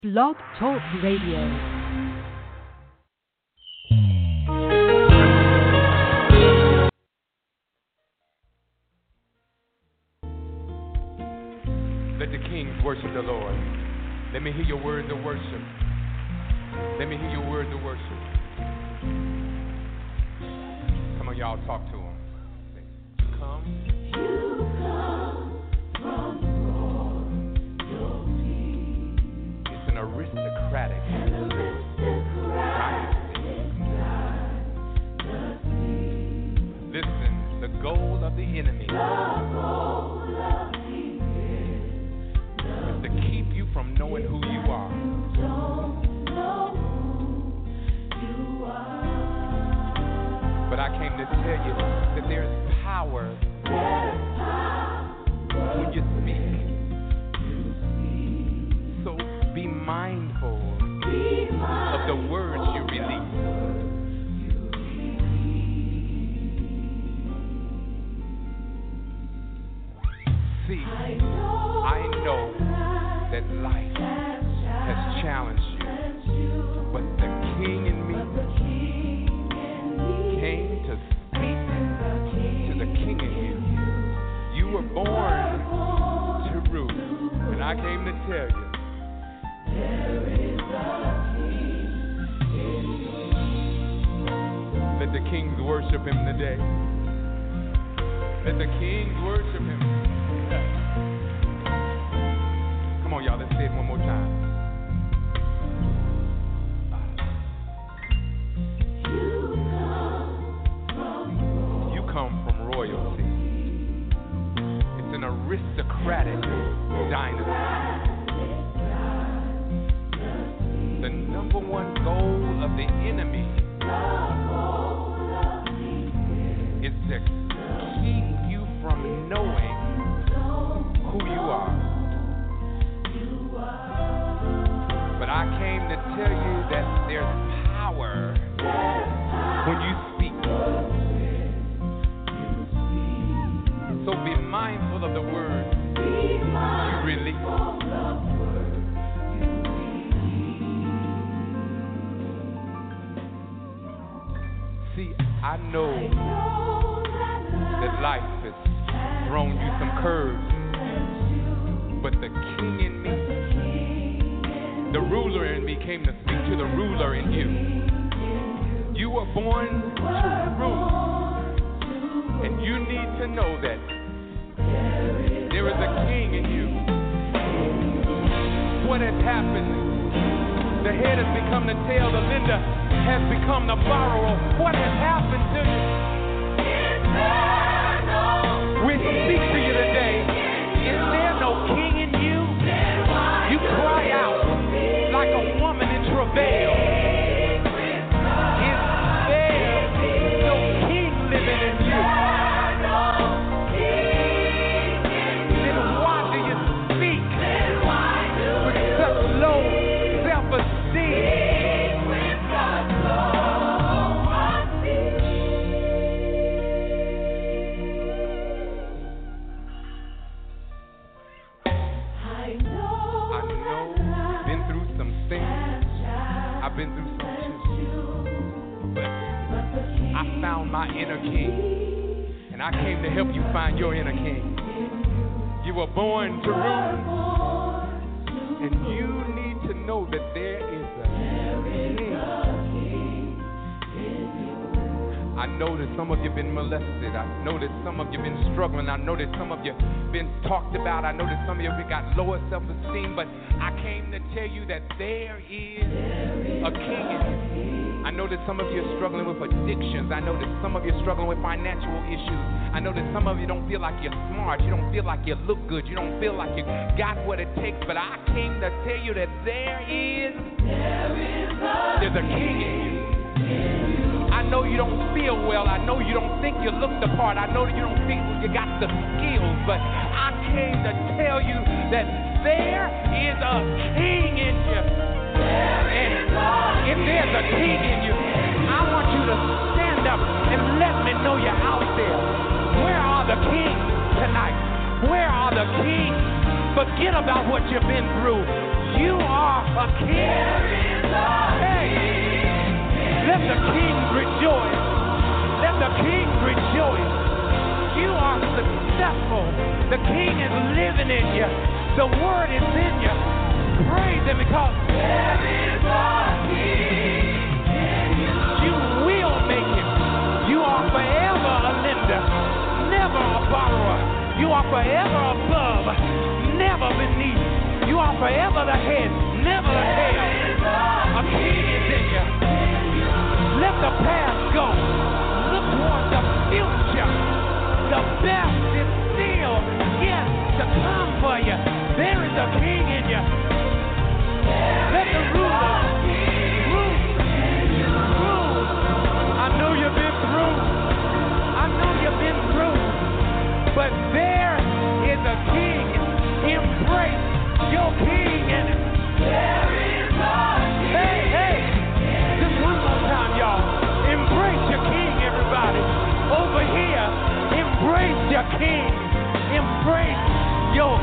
Blog Talk Radio. Let the kings worship the Lord. Let me hear your words of worship. Let me hear your words of worship. Come on, y'all, talk to him. Come. You come from royalty. It's an aristocratic dynasty. Listen, the goal of the enemy is to keep you from knowing who you are. But I came to tell you that there's power when you speak. So be mindful of the words you release. See, I know that life has challenged you, but the King in me came to speak to the King in you. You were born to rule, and I came to tell you there is a king. Let the kings worship him today. Let the kings worship him. Come on, y'all, let's say it one more time. You come from royalty. It's an aristocratic dynasty. The number one goal of the enemy is to keep you from knowing who you are. But I came to tell you that there's power when you speak. So be mindful of the words you release. See, I know that life has thrown you some curves, but the King in me, the ruler in me, came to speak to the ruler in you. You were born to rule, and you need to know that there is a king in you. What has happened? The head has become the tail, the lender has become the borrower. What has happened to you? We speak to you today. Is there no king in you? You cry out like a woman in travail. Is there no king living in you? Then why do you speak with such low self-esteem? I've been through some too, but I found my inner king, and I came to help you find your inner king. You were born to rule, and you need to know that there is a king. I know that some of you have been molested. I know that some of you have been struggling. I know that some of you have been talked about. I know that some of you have got lower self-esteem, but I came to tell you that there is a king in you. I know that some of you are struggling with addictions. I know that some of you are struggling with financial issues. I know that some of you don't feel like you're smart. You don't feel like you look good. You don't feel like you got what it takes. But I came to tell you that there's a king in you. I know you don't feel well. I know you don't think you look the part. I know that you don't think you got the skills. But I came to tell you that there is a king in you. And if there's a king in you, I want you to stand up and let me know you're out there. Where are the kings tonight? Where are the kings? Forget about what you've been through. You are a king. Hey, let the king rejoice. Let the king rejoice. You are successful. The king is living in you. The word is in you. Praise him because there is a king in you. You will make it. You are forever a lender, never a borrower. You are forever above, never beneath. You are forever the head, never the tail. A king is in you. Let the past go. Look towards the future. The best is still yet to come for you. There is a king in you. Let the ruler rule. I know you've been through. I know you've been through. But there is a king. Embrace your king in it. There is a king. Hey. Just one more time, y'all. Embrace your king, everybody. Over here, embrace your king. Embrace your.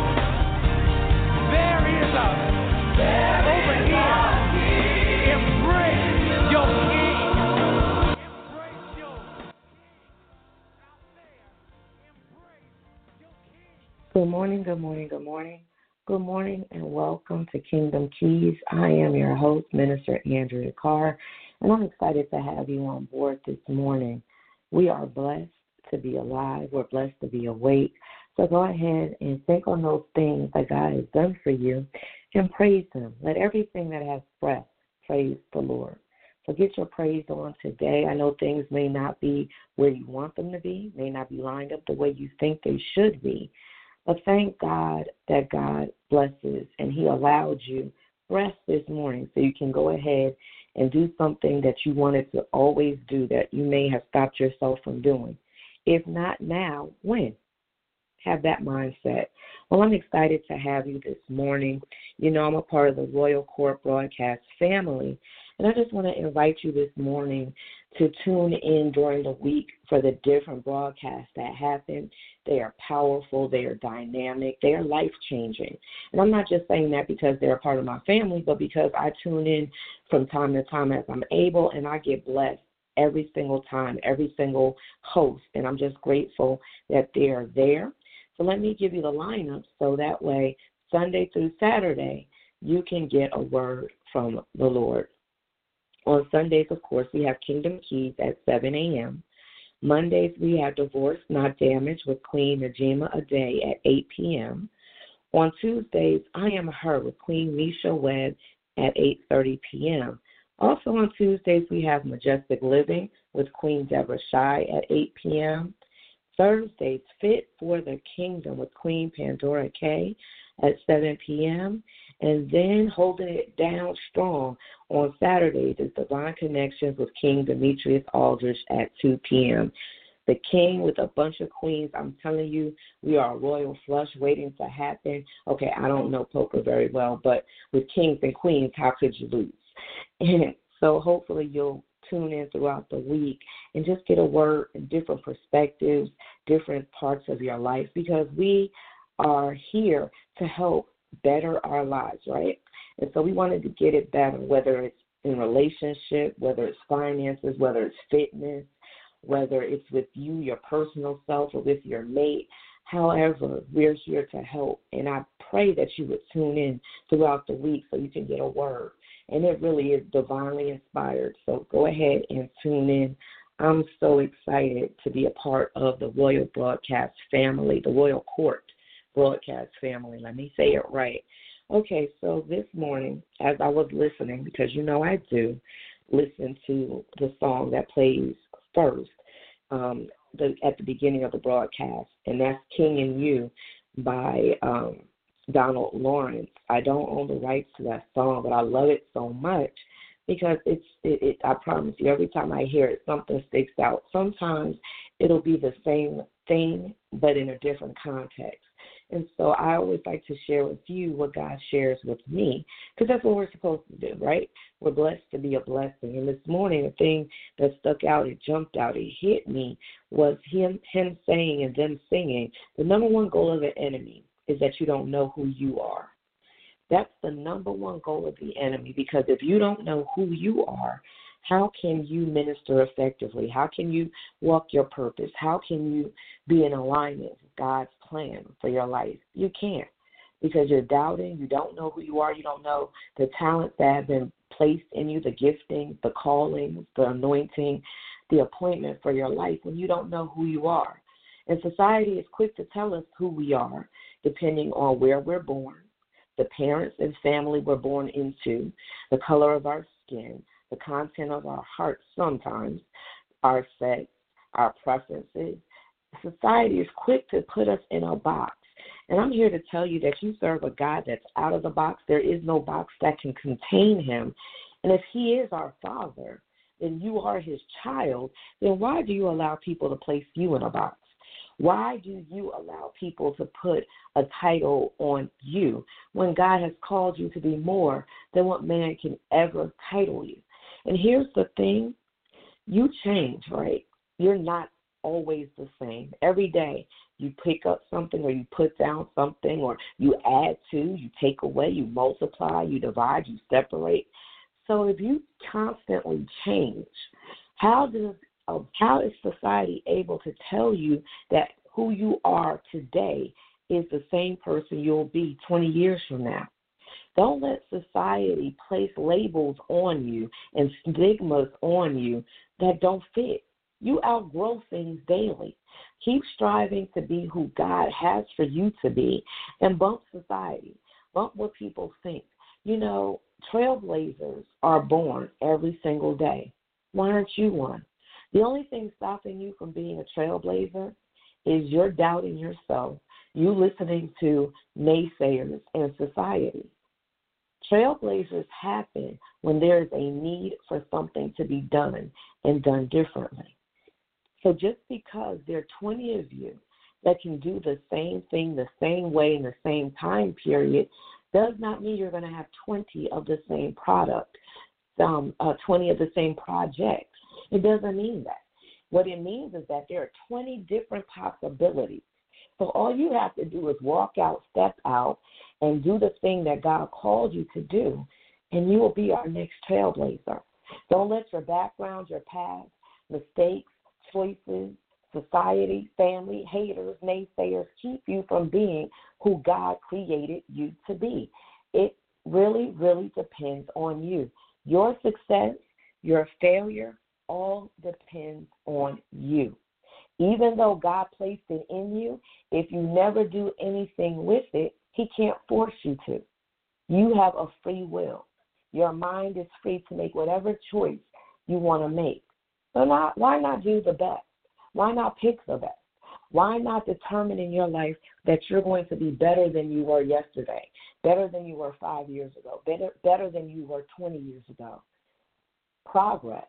There is a. Over here, embrace your king. Embrace your king. Out there, embrace your king. Good morning, good morning, good morning. Good morning and welcome to Kingdom Keys. I am your host, Minister Andrea Carr, and I'm excited to have you on board this morning. We are blessed to be alive. We're blessed to be awake. So go ahead and think on those things that God has done for you and praise him. Let everything that has breath praise the Lord. So get your praise on today. I know things may not be where you want them to be, may not be lined up the way you think they should be. But thank God that God blesses and he allowed you rest this morning so you can go ahead and do something that you wanted to always do that you may have stopped yourself from doing. If not now, when? Have that mindset. Well, I'm excited to have you this morning. You know, I'm a part of the Royal Court Broadcast family, and I just want to invite you this morning to tune in during the week for the different broadcasts that happen. They are powerful. They are dynamic. They are life-changing. And I'm not just saying that because they're a part of my family, but because I tune in from time to time as I'm able, and I get blessed every single time, every single host. And I'm just grateful that they are there. So let me give you the lineup so that way Sunday through Saturday you can get a word from the Lord. On Sundays, of course, we have Kingdom Keys at 7 a.m. Mondays, we have Divorce Not Damaged with Queen Najima Ade at 8 p.m. On Tuesdays, I Am Her with Queen Misha Webb at 8:30 p.m. Also on Tuesdays, we have Majestic Living with Queen Deborah Shy at 8 p.m. Thursdays, Fit for the Kingdom with Queen Pandora K at 7 p.m. And then holding it down strong on Saturdays is Divine Connections with King Demetrius Aldrich at 2 p.m. The king with a bunch of queens, I'm telling you, we are a royal flush waiting to happen. Okay, I don't know poker very well, but with kings and queens, how could you lose? And so hopefully you'll tune in throughout the week and just get a word and different perspectives, different parts of your life, because we are here to help better our lives, right? And so we wanted to get it better, whether it's in relationship, whether it's finances, whether it's fitness, whether it's with you, your personal self, or with your mate. However, we're here to help, and I pray that you would tune in throughout the week so you can get a word. And it really is divinely inspired, so go ahead and tune in. I'm so excited to be a part of the Royal Broadcast family, the Royal Court Broadcast family. Let me say it right. Okay, so this morning, as I was listening, because you know I do listen to the song that plays first at the beginning of the broadcast, and that's King and You by Donald Lawrence. I don't own the rights to that song, but I love it so much because it I promise you, every time I hear it, something sticks out. Sometimes it'll be the same thing, but in a different context. And so I always like to share with you what God shares with me, because that's what we're supposed to do, right? We're blessed to be a blessing. And this morning, the thing that stuck out, it jumped out, it hit me, was him saying and them singing, the number one goal of the enemy is that you don't know who you are. That's the number one goal of the enemy, because if you don't know who you are, how can you minister effectively? How can you walk your purpose? How can you be in alignment with God's plan for your life? You can't, because you're doubting. You don't know who you are. You don't know the talents that have been placed in you, the gifting, the calling, the anointing, the appointment for your life, when you don't know who you are. And society is quick to tell us who we are, depending on where we're born, the parents and family we're born into, the color of our skin, the content of our hearts sometimes, our sex, our preferences. Society is quick to put us in a box. And I'm here to tell you that you serve a God that's out of the box. There is no box that can contain him. And if he is our Father, and you are his child, then why do you allow people to place you in a box? Why do you allow people to put a title on you when God has called you to be more than what man can ever title you? And here's the thing, you change, right? You're not always the same. Every day you pick up something, or you put down something, or you add to, you take away, you multiply, you divide, you separate. So if you constantly change, how is society able to tell you that who you are today is the same person you'll be 20 years from now? Don't let society place labels on you and stigmas on you that don't fit. You outgrow things daily. Keep striving to be who God has for you to be, and bump society. Bump what people think. You know, trailblazers are born every single day. Why aren't you one? The only thing stopping you from being a trailblazer is your doubting yourself, you listening to naysayers and society. Trailblazers happen when there is a need for something to be done and done differently. So just because there are 20 of you that can do the same thing the same way in the same time period does not mean you're going to have 20 of the same product, 20 of the same projects. It doesn't mean that. What it means is that there are 20 different possibilities. So all you have to do is walk out, step out, and do the thing that God called you to do, and you will be our next trailblazer. Don't let your background, your past, mistakes, choices, society, family, haters, naysayers keep you from being who God created you to be. It really, really depends on you. Your success, your failure, all depends on you. Even though God placed it in you, if you never do anything with it, he can't force you to. You have a free will. Your mind is free to make whatever choice you want to make. So why not do the best? Why not pick the best? Why not determine in your life that you're going to be better than you were yesterday, better than you were 5 years ago, better than you were 20 years ago? Progress,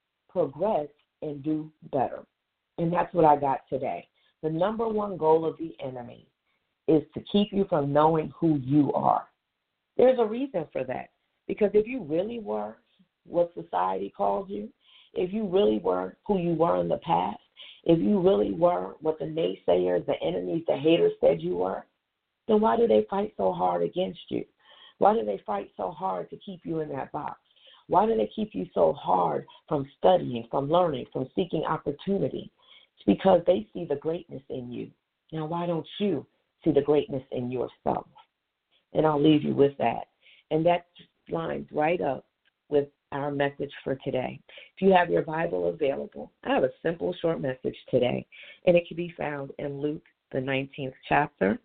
and do better. And that's what I got today. The number one goal of the enemy is to keep you from knowing who you are. There's a reason for that. Because if you really were what society called you, if you really were who you were in the past, if you really were what the naysayers, the enemies, the haters said you were, then why do they fight so hard against you? Why do they fight so hard to keep you in that box? Why do they keep you so hard from studying, from learning, from seeking opportunity? It's because they see the greatness in you. Now, why don't you see the greatness in yourself? And I'll leave you with that. And that lines right up with our message for today. If you have your Bible available, I have a simple, short message today, and it can be found in Luke, the 19th chapter,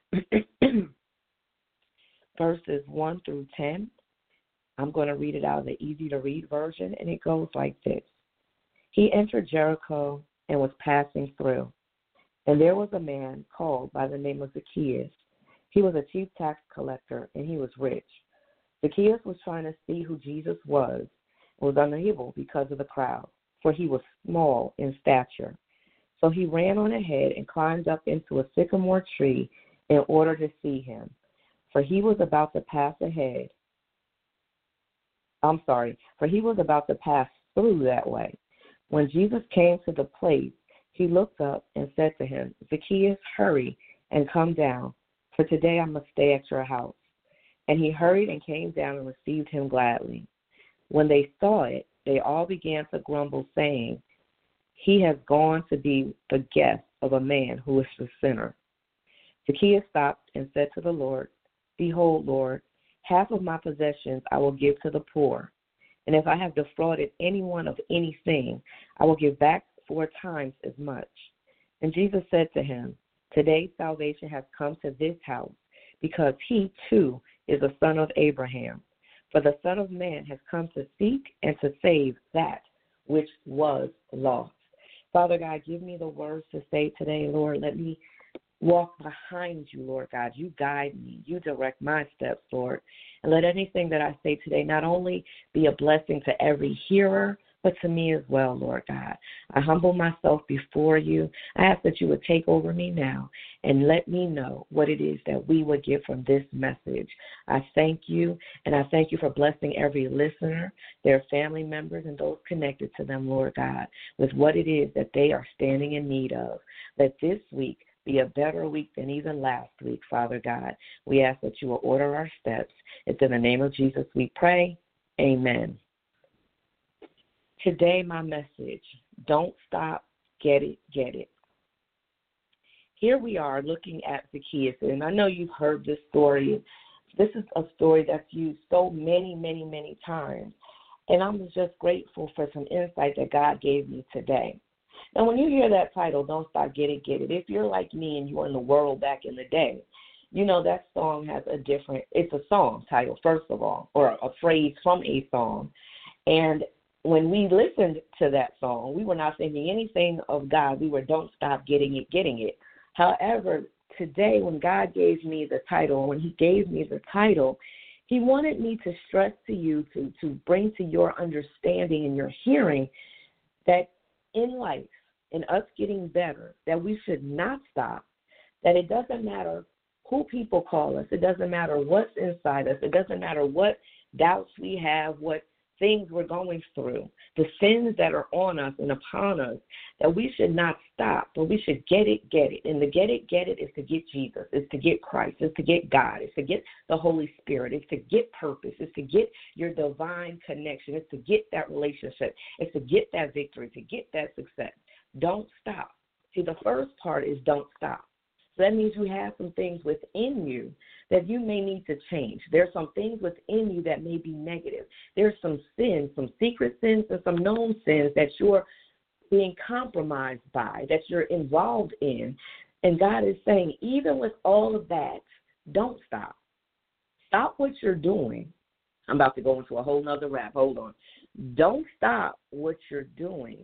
verses 1 through 10. I'm going to read it out of the easy-to-read version, and it goes like this. He entered Jericho and was passing through, and there was a man called by the name of Zacchaeus. He was a chief tax collector, and he was rich. Zacchaeus was trying to see who Jesus was and was unable because of the crowd, for he was small in stature. So he ran on ahead and climbed up into a sycamore tree in order to see him, for he was about to pass through that way. When Jesus came to the place, he looked up and said to him, Zacchaeus, hurry and come down, for today I must stay at your house. And he hurried and came down and received him gladly. When they saw it, they all began to grumble, saying, he has gone to be the guest of a man who is a sinner. Zacchaeus stopped and said to the Lord, behold, Lord, half of my possessions I will give to the poor. And if I have defrauded anyone of anything, I will give back 4 times as much. And Jesus said to him, today salvation has come to this house, because he too is a son of Abraham. For the Son of Man has come to seek and to save that which was lost. Father God, give me the words to say today, Lord. Let me walk behind you, Lord God. You guide me. You direct my steps, Lord. And let anything that I say today not only be a blessing to every hearer, but to me as well, Lord God. I humble myself before you. I ask that you would take over me now and let me know what it is that we would get from this message. I thank you, and I thank you for blessing every listener, their family members, and those connected to them, Lord God, with what it is that they are standing in need of. Let this week be a better week than even last week, Father God. We ask that you will order our steps. It's in the name of Jesus we pray. Amen. Today, my message, don't stop, get it, get it. Here we are looking at Zacchaeus, and I know you've heard this story. This is a story that's used so many, many, many times, and I'm just grateful for some insight that God gave me today. Now, when you hear that title, Don't Stop, Get It, Get It, if you're like me and you were in the world back in the day, you know that song has it's a song title, first of all, or a phrase from a song. And when we listened to that song, we were not thinking anything of God. We were, don't stop getting it, getting it. However, today when God gave me the title, he wanted me to stress to you, to bring to your understanding and your hearing that in life, in us getting better, that we should not stop, that it doesn't matter who people call us. It doesn't matter what's inside us. It doesn't matter what doubts we have, what things we're going through, the sins that are on us and upon us, that we should not stop, but we should get it, get it. And the get it is to get Jesus, it's to get Christ, it's to get God, it's to get the Holy Spirit, it's to get purpose, it's to get your divine connection, it's to get that relationship, it's to get that victory, to get that success. Don't stop. See, the first part is don't stop. So that means you have some things within you that you may need to change. There's some things within you that may be negative. There's some sins, some secret sins and some known sins that you're being compromised by, that you're involved in. And God is saying, even with all of that, don't stop. Stop what you're doing. I'm about to go into a whole nother rap. Hold on. Don't stop what you're doing.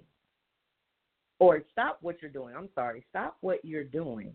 Or stop what you're doing. Stop what you're doing.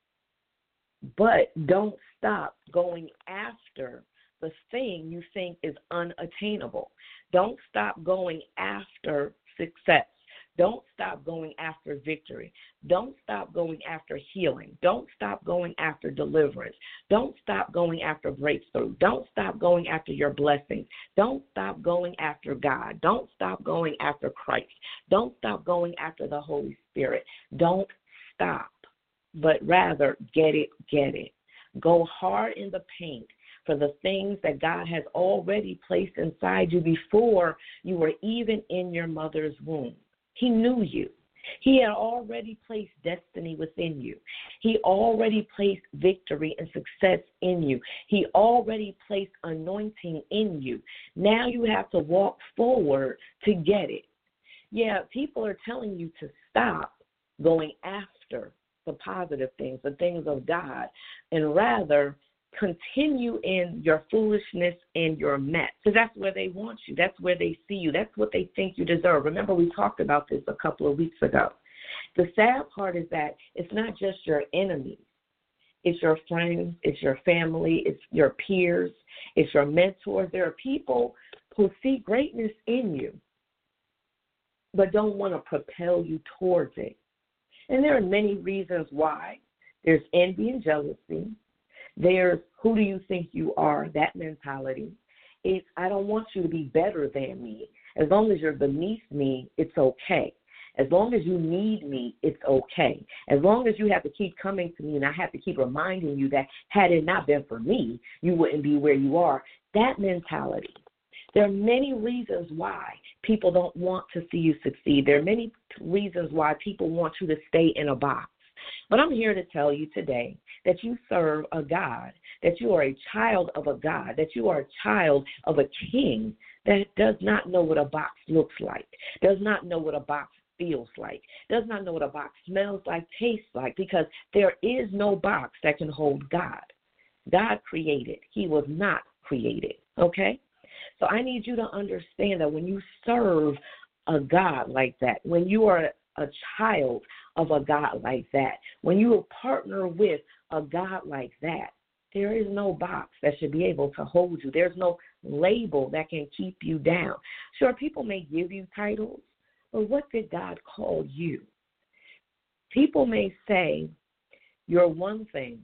But don't stop going after the thing you think is unattainable. Don't stop going after success. Don't stop going after victory. Don't stop going after healing. Don't stop going after deliverance. Don't stop going after breakthrough. Don't stop going after your blessings. Don't stop going after God. Don't stop going after Christ. Don't stop going after the Holy Spirit. Don't stop, but rather get it, get it. Go hard in the paint for the things that God has already placed inside you before you were even in your mother's womb. He knew you. He had already placed destiny within you. He already placed victory and success in you. He already placed anointing in you. Now you have to walk forward to get it. Yeah, people are telling you to stop going after the positive things, the things of God, and rather continue in your foolishness and your mess, because that's where they want you. That's where they see you. That's what they think you deserve. Remember, we talked about this a couple of weeks ago. The sad part is that it's not just your enemies. It's your friends. It's your family. It's your peers. It's your mentors. There are people who see greatness in you but don't want to propel you towards it. And there are many reasons why. There's envy and jealousy. There's who do you think you are, that mentality. It's I don't want you to be better than me. As long as you're beneath me, it's okay. As long as you need me, it's okay. As long as you have to keep coming to me and I have to keep reminding you that had it not been for me, you wouldn't be where you are. That mentality. There are many reasons why people don't want to see you succeed. There are many reasons why people want you to stay in a box. But I'm here to tell you today that you serve a God, that you are a child of a God, that you are a child of a king that does not know what a box looks like, does not know what a box feels like, does not know what a box smells like, tastes like, because there is no box that can hold God. God created. He was not created, okay? So I need you to understand that when you serve a God like that, when you are a child of a God like that, when you partner with a God like that, there is no box that should be able to hold you. There's no label that can keep you down. Sure, people may give you titles, but what did God call you? People may say you're one thing,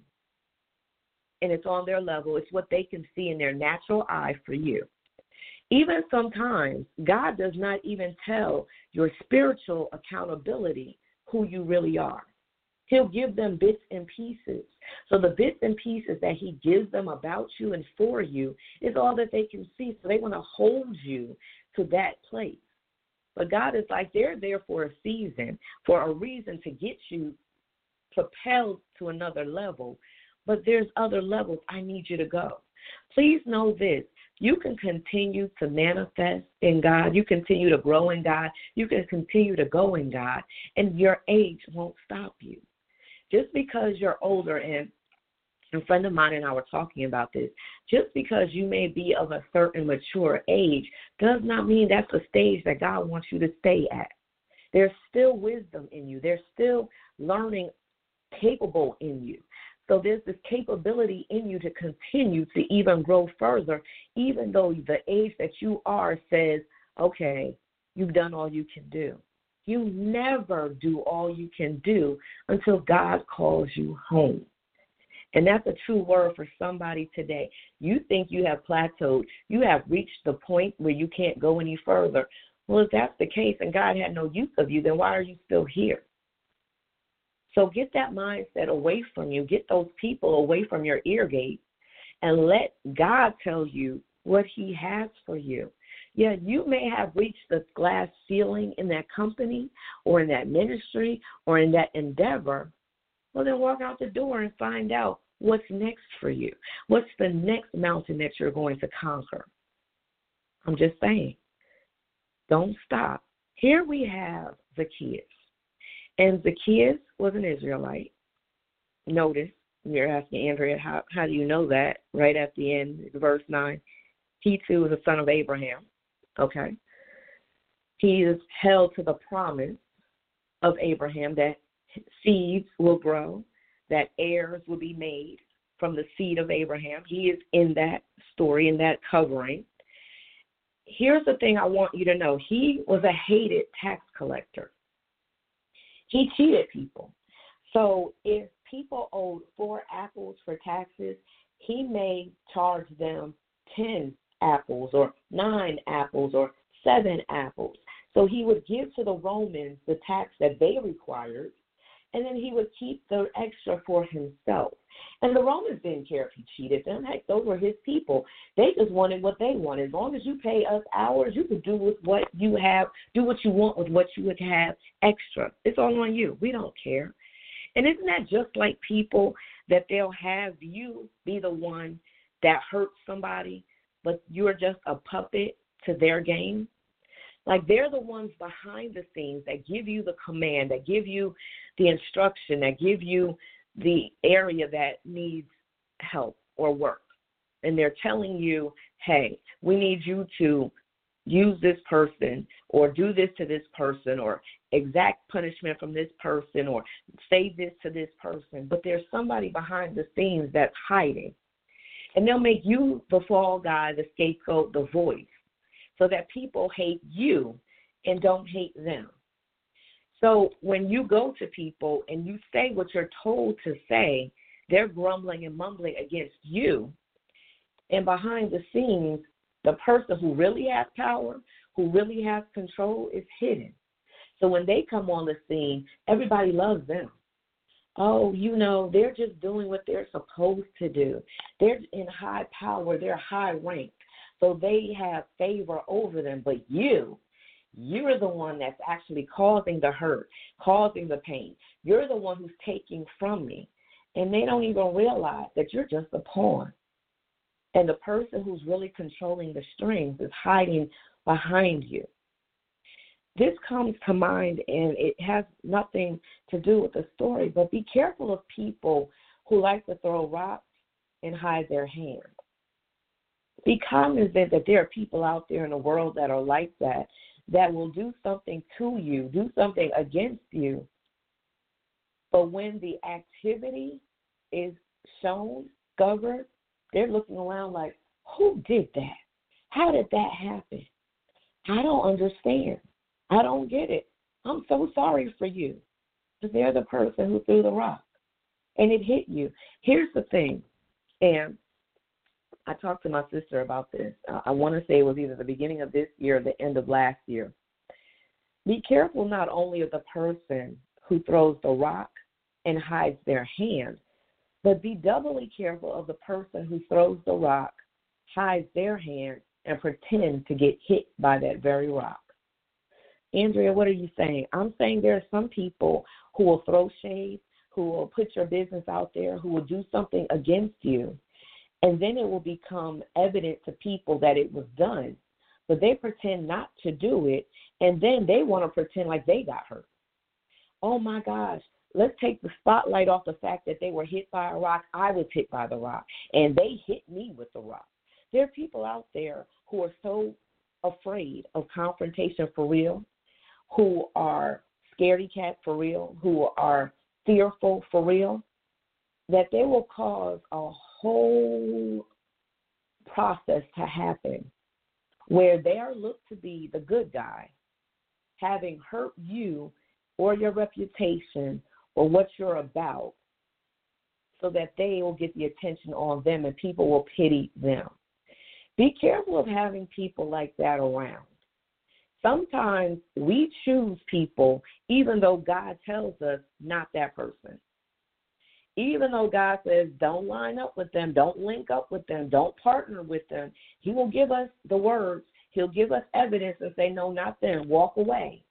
and it's on their level. It's what they can see in their natural eye for you. Even sometimes, God does not even tell your spiritual accountability who you really are. He'll give them bits and pieces. So the bits and pieces that he gives them about you and for you is all that they can see. So they want to hold you to that place. But God is like, they're there for a season, for a reason to get you propelled to another level. But there's other levels I need you to go. Please know this. You can continue to manifest in God. You continue to grow in God. You can continue to go in God, and your age won't stop you. Just because you're older, and a friend of mine and I were talking about this, just because you may be of a certain mature age does not mean that's the stage that God wants you to stay at. There's still wisdom in you. There's still learning capable in you. So there's this capability in you to continue to even grow further, even though the age that you are says, okay, you've done all you can do. You never do all you can do until God calls you home. And that's a true word for somebody today. You think you have plateaued. You have reached the point where you can't go any further. Well, if that's the case and God had no use of you, then why are you still here? So get that mindset away from you. Get those people away from your ear gate and let God tell you what he has for you. Yeah, you may have reached the glass ceiling in that company or in that ministry or in that endeavor. Well, then walk out the door and find out what's next for you. What's the next mountain that you're going to conquer? I'm just saying, don't stop. Here we have Zacchaeus. And Zacchaeus was an Israelite. Notice, you're asking, Andrea, how do you know that? Right at the end, verse 9. He too is a son of Abraham. Okay. He is held to the promise of Abraham that seeds will grow, that heirs will be made from the seed of Abraham. He is in that story, in that covering. Here's the thing I want you to know. He was a hated tax collector. He cheated people. So if people owed 4 apples for taxes, he may charge them 10 apples or 9 apples or 7 apples. So he would give to the Romans the tax that they required, and then he would keep the extra for himself. And the Romans didn't care if he cheated them. Heck, those were his people. They just wanted what they wanted. As long as you pay us ours, you can do with what you have, do what you want with what you would have extra. It's all on you. We don't care. And isn't that just like people that they'll have you be the one that hurts somebody, but you're just a puppet to their game? Like they're the ones behind the scenes that give you the command, that give you the instruction, that give you the area that needs help or work. And they're telling you, hey, we need you to use this person or do this to this person or exact punishment from this person or say this to this person. But there's somebody behind the scenes that's hiding. And they'll make you the fall guy, the scapegoat, the voice, so that people hate you and don't hate them. So when you go to people and you say what you're told to say, they're grumbling and mumbling against you. And behind the scenes, the person who really has power, who really has control is hidden. So when they come on the scene, everybody loves them. Oh, they're just doing what they're supposed to do. They're in high power. They're high ranked. So they have favor over them. But you're the one that's actually causing the hurt, causing the pain. You're the one who's taking from me. And they don't even realize that you're just a pawn. And the person who's really controlling the strings is hiding behind you. This comes to mind, and it has nothing to do with the story, but be careful of people who like to throw rocks and hide their hand. Be cognizant that there are people out there in the world that are like that will do something to you, do something against you, but when the activity is shown, discovered, they're looking around like, who did that? How did that happen? I don't understand. I don't get it. I'm so sorry for you. But they're the person who threw the rock, and it hit you. Here's the thing, and I talked to my sister about this. I want to say it was either the beginning of this year or the end of last year. Be careful not only of the person who throws the rock and hides their hand, but be doubly careful of the person who throws the rock, hides their hand, and pretends to get hit by that very rock. Andrea, what are you saying? I'm saying there are some people who will throw shade, who will put your business out there, who will do something against you, and then it will become evident to people that it was done, but they pretend not to do it, and then they want to pretend like they got hurt. Oh, my gosh, let's take the spotlight off the fact that they were hit by a rock. I was hit by the rock, and they hit me with the rock. There are people out there who are so afraid of confrontation for real, who are scaredy cat for real, who are fearful for real, that they will cause a whole process to happen where they are looked to be the good guy, having hurt you or your reputation or what you're about, so that they will get the attention on them and people will pity them. Be careful of having people like that around. Sometimes we choose people even though God tells us not that person. Even though God says don't line up with them, don't link up with them, don't partner with them, he will give us the words, he'll give us evidence and say, no, not them, walk away.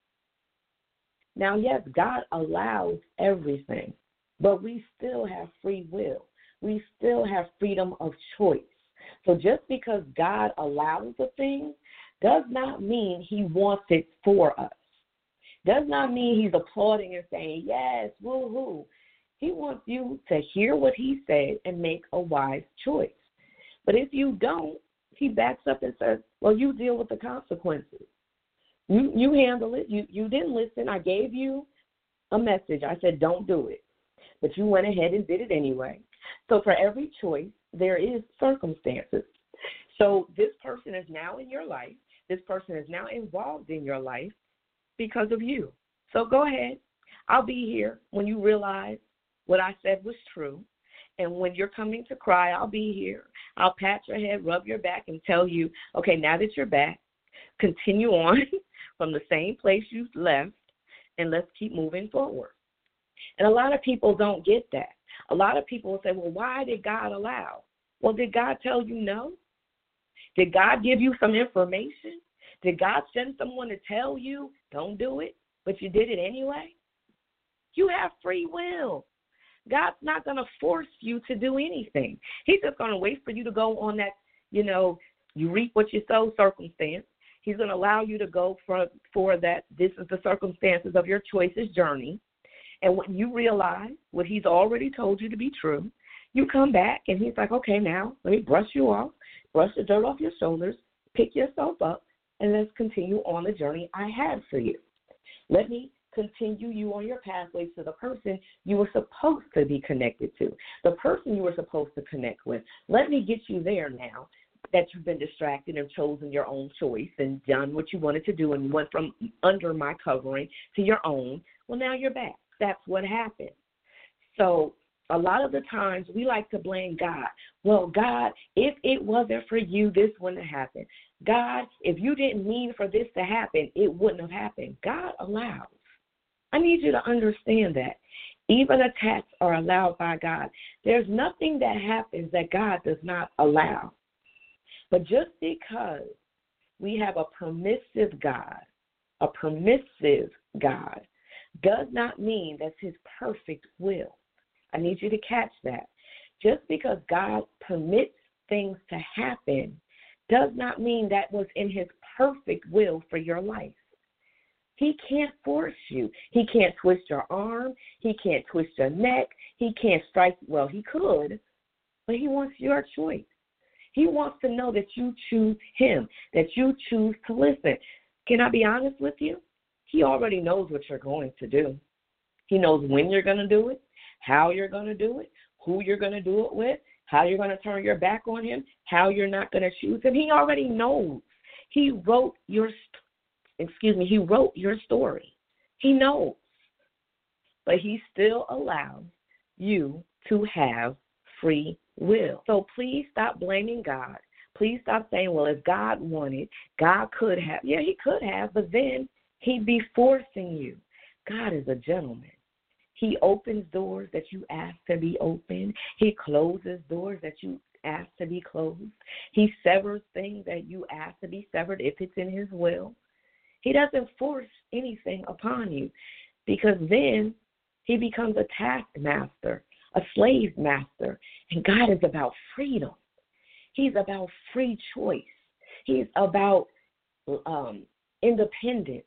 Now, yes, God allows everything, but we still have free will. We still have freedom of choice. So just because God allows a thing does not mean he wants it for us. Does not mean he's applauding and saying, yes, woo-hoo. He wants you to hear what he said and make a wise choice. But if you don't, he backs up and says, well, you deal with the consequences. You handle it. You didn't listen. I gave you a message. I said don't do it. But you went ahead and did it anyway. So for every choice, there is circumstances. So this person is now in your life. This person is now involved in your life because of you. So go ahead. I'll be here when you realize what I said was true. And when you're coming to cry, I'll be here. I'll pat your head, rub your back, and tell you, okay, now that you're back, continue on from the same place you left, and let's keep moving forward. And a lot of people don't get that. A lot of people will say, well, why did God allow? Well, did God tell you no? Did God give you some information? Did God send someone to tell you don't do it, but you did it anyway? You have free will. God's not going to force you to do anything. He's just going to wait for you to go on that, you reap what you sow circumstance. He's going to allow you to go for that. This is the circumstances of your choices journey. And when you realize what he's already told you to be true, you come back and he's like, okay, now let me brush you off, brush the dirt off your shoulders, pick yourself up, and let's continue on the journey I had for you. Let me continue you on your pathway to the person you were supposed to be connected to, the person you were supposed to connect with. Let me get you there now that you've been distracted and chosen your own choice and done what you wanted to do and went from under my covering to your own. Well, now you're back. That's what happened. So a lot of the times we like to blame God. Well, God, if it wasn't for you, this wouldn't have happened. God, if you didn't mean for this to happen, it wouldn't have happened. God allows. I need you to understand that. Even attacks are allowed by God. There's nothing that happens that God does not allow. But just because we have a permissive God, does not mean that's his perfect will. I need you to catch that. Just because God permits things to happen does not mean that was in his perfect will for your life. He can't force you. He can't twist your arm. He can't twist your neck. He can't strike. Well, he could, but he wants your choice. He wants to know that you choose him, that you choose to listen. Can I be honest with you? He already knows what you're going to do. He knows when you're going to do it, how you're going to do it, who you're going to do it with, how you're going to turn your back on him, how you're not going to choose him. He already knows. He wrote your story. He knows. But he still allows you to have free will. So please stop blaming God. Please stop saying, well, if God wanted, God could have. Yeah, he could have, but then he'd be forcing you. God is a gentleman. He opens doors that you ask to be opened. He closes doors that you ask to be closed. He severs things that you ask to be severed if it's in his will. He doesn't force anything upon you, because then he becomes a taskmaster, a slave master. And God is about freedom. He's about free choice. He's about independence.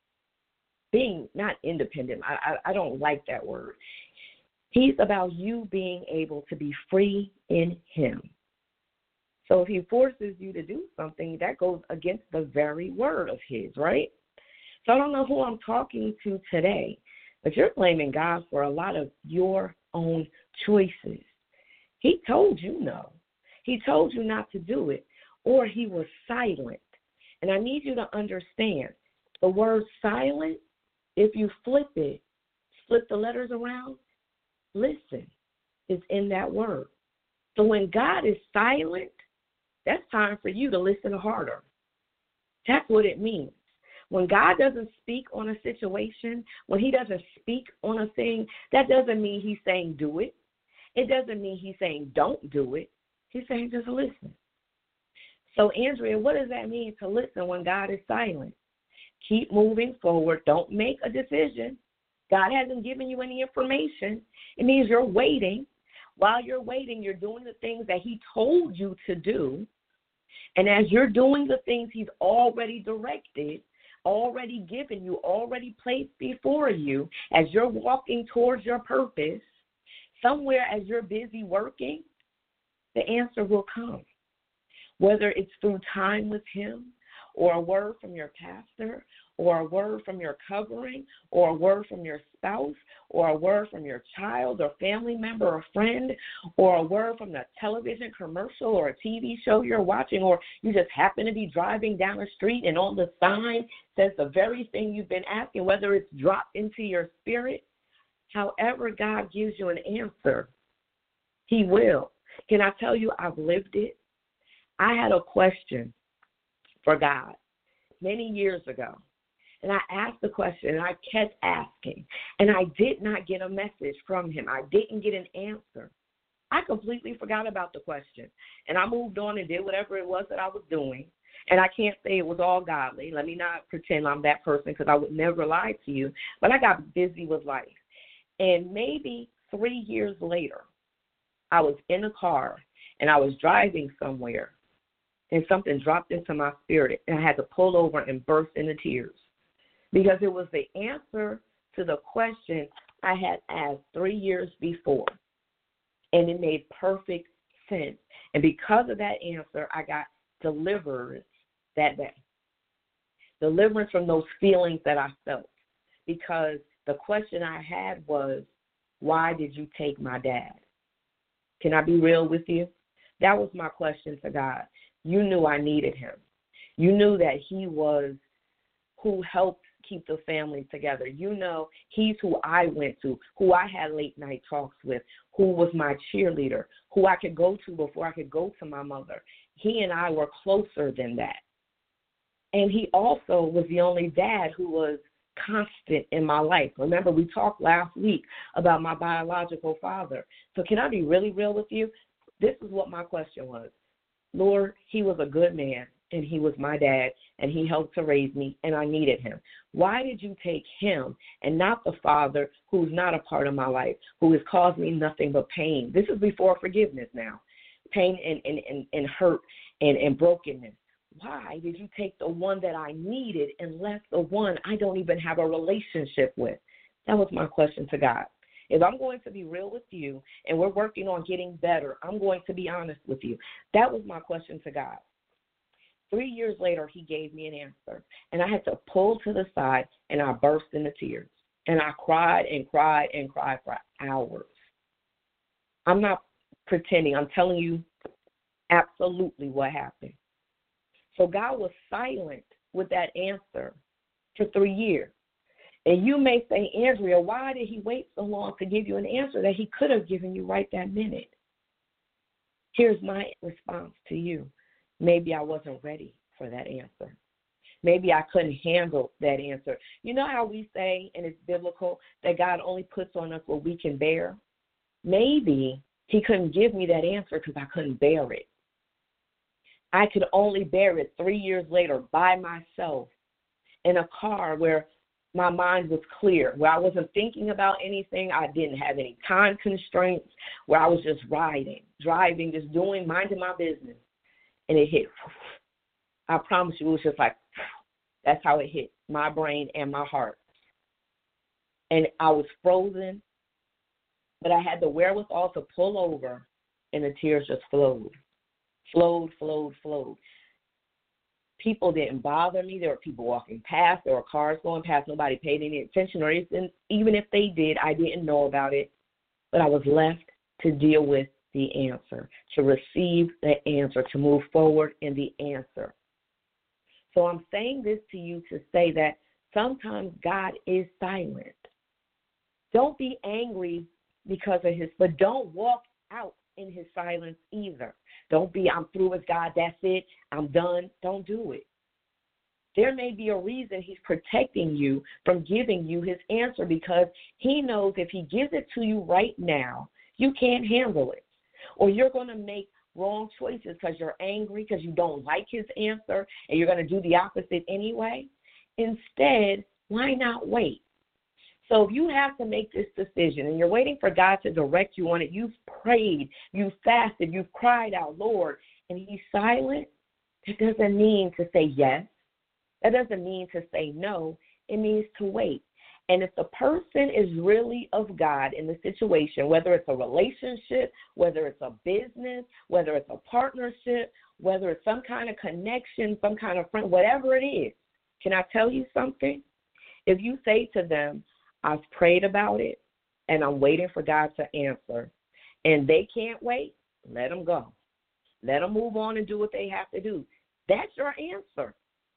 Being not independent, I don't like that word. He's about you being able to be free in him. So if he forces you to do something, that goes against the very word of his, right? So I don't know who I'm talking to today, but you're blaming God for a lot of your own choices. He told you no. He told you not to do it, or he was silent. And I need you to understand, the word silent, if you flip the letters around, listen, is in that word. So when God is silent, that's time for you to listen harder. That's what it means. When God doesn't speak on a situation, when he doesn't speak on a thing, that doesn't mean he's saying do it. It doesn't mean he's saying don't do it. He's saying just listen. So, Andrea, what does that mean to listen when God is silent? Keep moving forward. Don't make a decision. God hasn't given you any information. It means you're waiting. While you're waiting, you're doing the things that he told you to do. And as you're doing the things he's already directed, already given you, already placed before you, as you're walking towards your purpose, somewhere as you're busy working, the answer will come. Whether it's through time with him, or a word from your pastor, or a word from your covering, or a word from your spouse, or a word from your child or family member or friend, or a word from the television commercial or a TV show you're watching, or you just happen to be driving down the street and on the sign says the very thing you've been asking, whether it's dropped into your spirit. However God gives you an answer, he will. Can I tell you, I've lived it. I had a question for God many years ago. And I asked the question, and I kept asking, and I did not get a message from him. I didn't get an answer. I completely forgot about the question, and I moved on and did whatever it was that I was doing. And I can't say it was all godly. Let me not pretend I'm that person, because I would never lie to you. But I got busy with life. And maybe 3 years later, I was in a car, and I was driving somewhere, and something dropped into my spirit, and I had to pull over and burst into tears, because it was the answer to the question I had asked 3 years before, and it made perfect sense. And because of that answer, I got deliverance that day, deliverance from those feelings that I felt, because the question I had was, why did you take my dad? Can I be real with you? That was my question to God. You knew I needed him. You knew that he was who helped keep the family together. You know, he's who I went to, who I had late night talks with, who was my cheerleader, who I could go to before I could go to my mother. He and I were closer than that. And he also was the only dad who was constant in my life. Remember, we talked last week about my biological father. So can I be really real with you? This is what my question was. Lord, he was a good man, and he was my dad, and he helped to raise me, and I needed him. Why did you take him and not the father who's not a part of my life, who has caused me nothing but pain? This is before forgiveness now. Pain and hurt and brokenness. Why did you take the one that I needed and left the one I don't even have a relationship with? That was my question to God. If I'm going to be real with you and we're working on getting better, I'm going to be honest with you. That was my question to God. 3 years later, he gave me an answer, and I had to pull to the side, and I burst into tears. And I cried and cried and cried for hours. I'm not pretending. I'm telling you absolutely what happened. So God was silent with that answer for 3 years. And you may say, Andrea, why did he wait so long to give you an answer that he could have given you right that minute? Here's my response to you. Maybe I wasn't ready for that answer. Maybe I couldn't handle that answer. You know how we say, and it's biblical, that God only puts on us what we can bear? Maybe he couldn't give me that answer because I couldn't bear it. I could only bear it 3 years later by myself in a car where my mind was clear, where I wasn't thinking about anything. I didn't have any time constraints, where I was just riding, driving, just minding my business. And it hit. I promise you, it was just like, that's how it hit my brain and my heart. And I was frozen, but I had the wherewithal to pull over, and the tears just flowed. Flowed. People didn't bother me. There were people walking past. There were cars going past. Nobody paid any attention, or even if they did, I didn't know about it. But I was left to deal with the answer, to receive the answer, to move forward in the answer. So I'm saying this to you to say that sometimes God is silent. Don't be angry because of but don't walk out in his silence either. Don't be, I'm through with God, that's it, I'm done. Don't do it. There may be a reason he's protecting you from giving you his answer, because he knows if he gives it to you right now, you can't handle it. Or you're going to make wrong choices because you're angry, because you don't like his answer, and you're going to do the opposite anyway. Instead, why not wait? So if you have to make this decision and you're waiting for God to direct you on it, you've prayed, you've fasted, you've cried out, Lord, and he's silent, that doesn't mean to say yes. That doesn't mean to say no. It means to wait. And if the person is really of God in the situation, whether it's a relationship, whether it's a business, whether it's a partnership, whether it's some kind of connection, some kind of friend, whatever it is, can I tell you something? If you say to them, I've prayed about it, and I'm waiting for God to answer, and they can't wait, let them go. Let them move on and do what they have to do. That's your answer.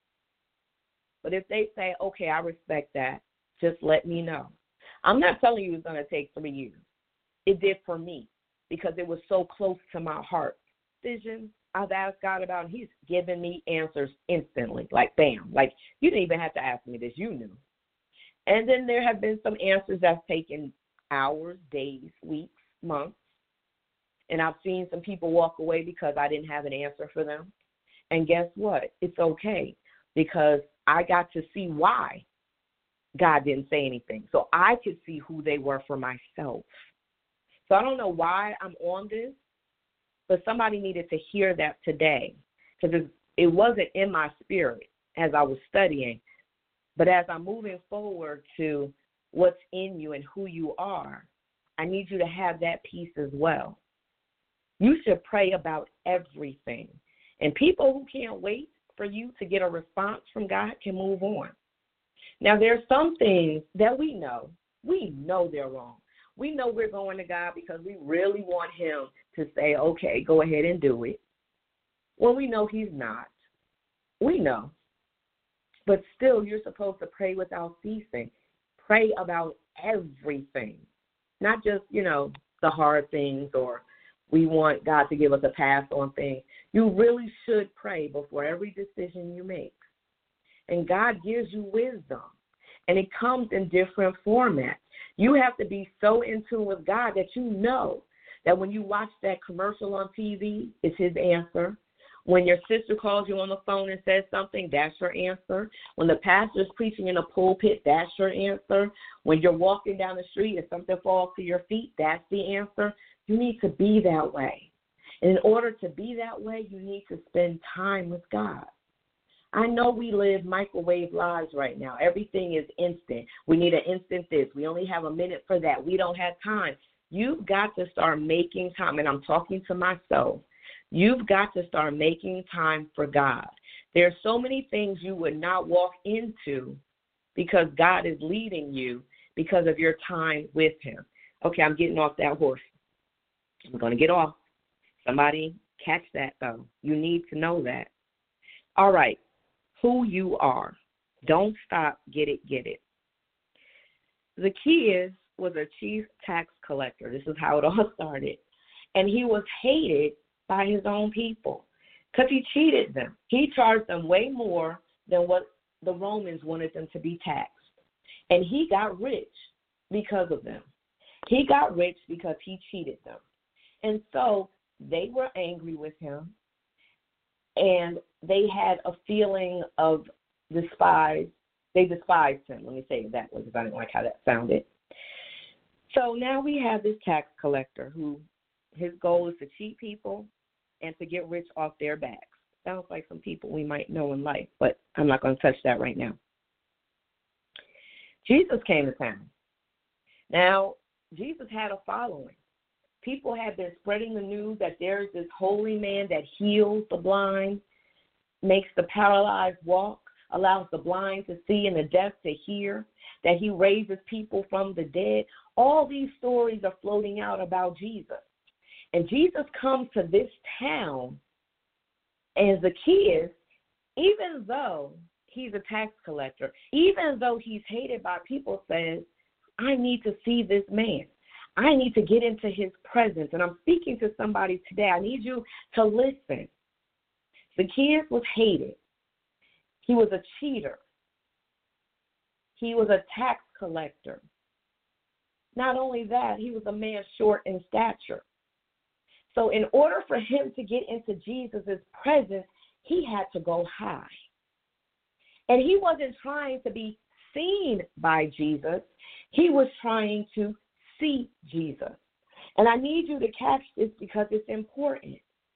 But if they say, okay, I respect that, just let me know. I'm not telling you it's going to take 3 years. It did for me because it was so close to my heart. Decisions I've asked God about, and he's given me answers instantly, like bam. Like you didn't even have to ask me this. You knew. And then there have been some answers that's taken hours, days, weeks, months. And I've seen some people walk away because I didn't have an answer for them. And guess what? It's okay, because I got to see why God didn't say anything. So I could see who they were for myself. So I don't know why I'm on this, but somebody needed to hear that today, because it wasn't in my spirit as I was studying. But as I'm moving forward to what's in you and who you are, I need you to have that peace as well. You should pray about everything. And people who can't wait for you to get a response from God can move on. Now, there's some things that we know they're wrong. We know we're going to God because we really want him to say, okay, go ahead and do it. Well, we know he's not. We know. But still, you're supposed to pray without ceasing. Pray about everything, not just, the hard things, or we want God to give us a pass on things. You really should pray before every decision you make. And God gives you wisdom. and it comes in different formats. You have to be so in tune with God that you know that when you watch that commercial on TV, it's his answer. When your sister calls you on the phone and says something, that's your answer. When the pastor's preaching in a pulpit, that's your answer. When you're walking down the street and something falls to your feet, that's the answer. You need to be that way. And in order to be that way, you need to spend time with God. I know we live microwave lives right now. Everything is instant. We need an instant this. We only have a minute for that. We don't have time. You've got to start making time, and I'm talking to myself. You've got to start making time for God. There are so many things you would not walk into because God is leading you because of your time with him. Okay, I'm getting off that horse. I'm going to get off. Somebody catch that, though. You need to know that. All right, who you are. Don't stop. Get it, get it. Zacchaeus was a chief tax collector. This is how it all started. And he was hated by his own people because he cheated them. He charged them way more than what the Romans wanted them to be taxed. And he got rich because of them. He got rich because he cheated them. And so they were angry with him, and they had a feeling of despise. They despised him. Let me say it that way because I didn't like how that sounded. So now we have this tax collector who his goal is to cheat people and to get rich off their backs. Sounds like some people we might know in life, but I'm not going to touch that right now. Jesus came to town. Now, Jesus had a following. People had been spreading the news that there's this holy man that heals the blind, makes the paralyzed walk, allows the blind to see and the deaf to hear, that he raises people from the dead. All these stories are floating out about Jesus. And Jesus comes to this town, and Zacchaeus, even though he's a tax collector, even though he's hated by people, says, I need to see this man. I need to get into his presence. And I'm speaking to somebody today. I need you to listen. Zacchaeus was hated. He was a cheater. He was a tax collector. Not only that, he was a man short in stature. So in order for him to get into Jesus' presence, he had to go high. And he wasn't trying to be seen by Jesus. He was trying to see Jesus. And I need you to catch this because it's important.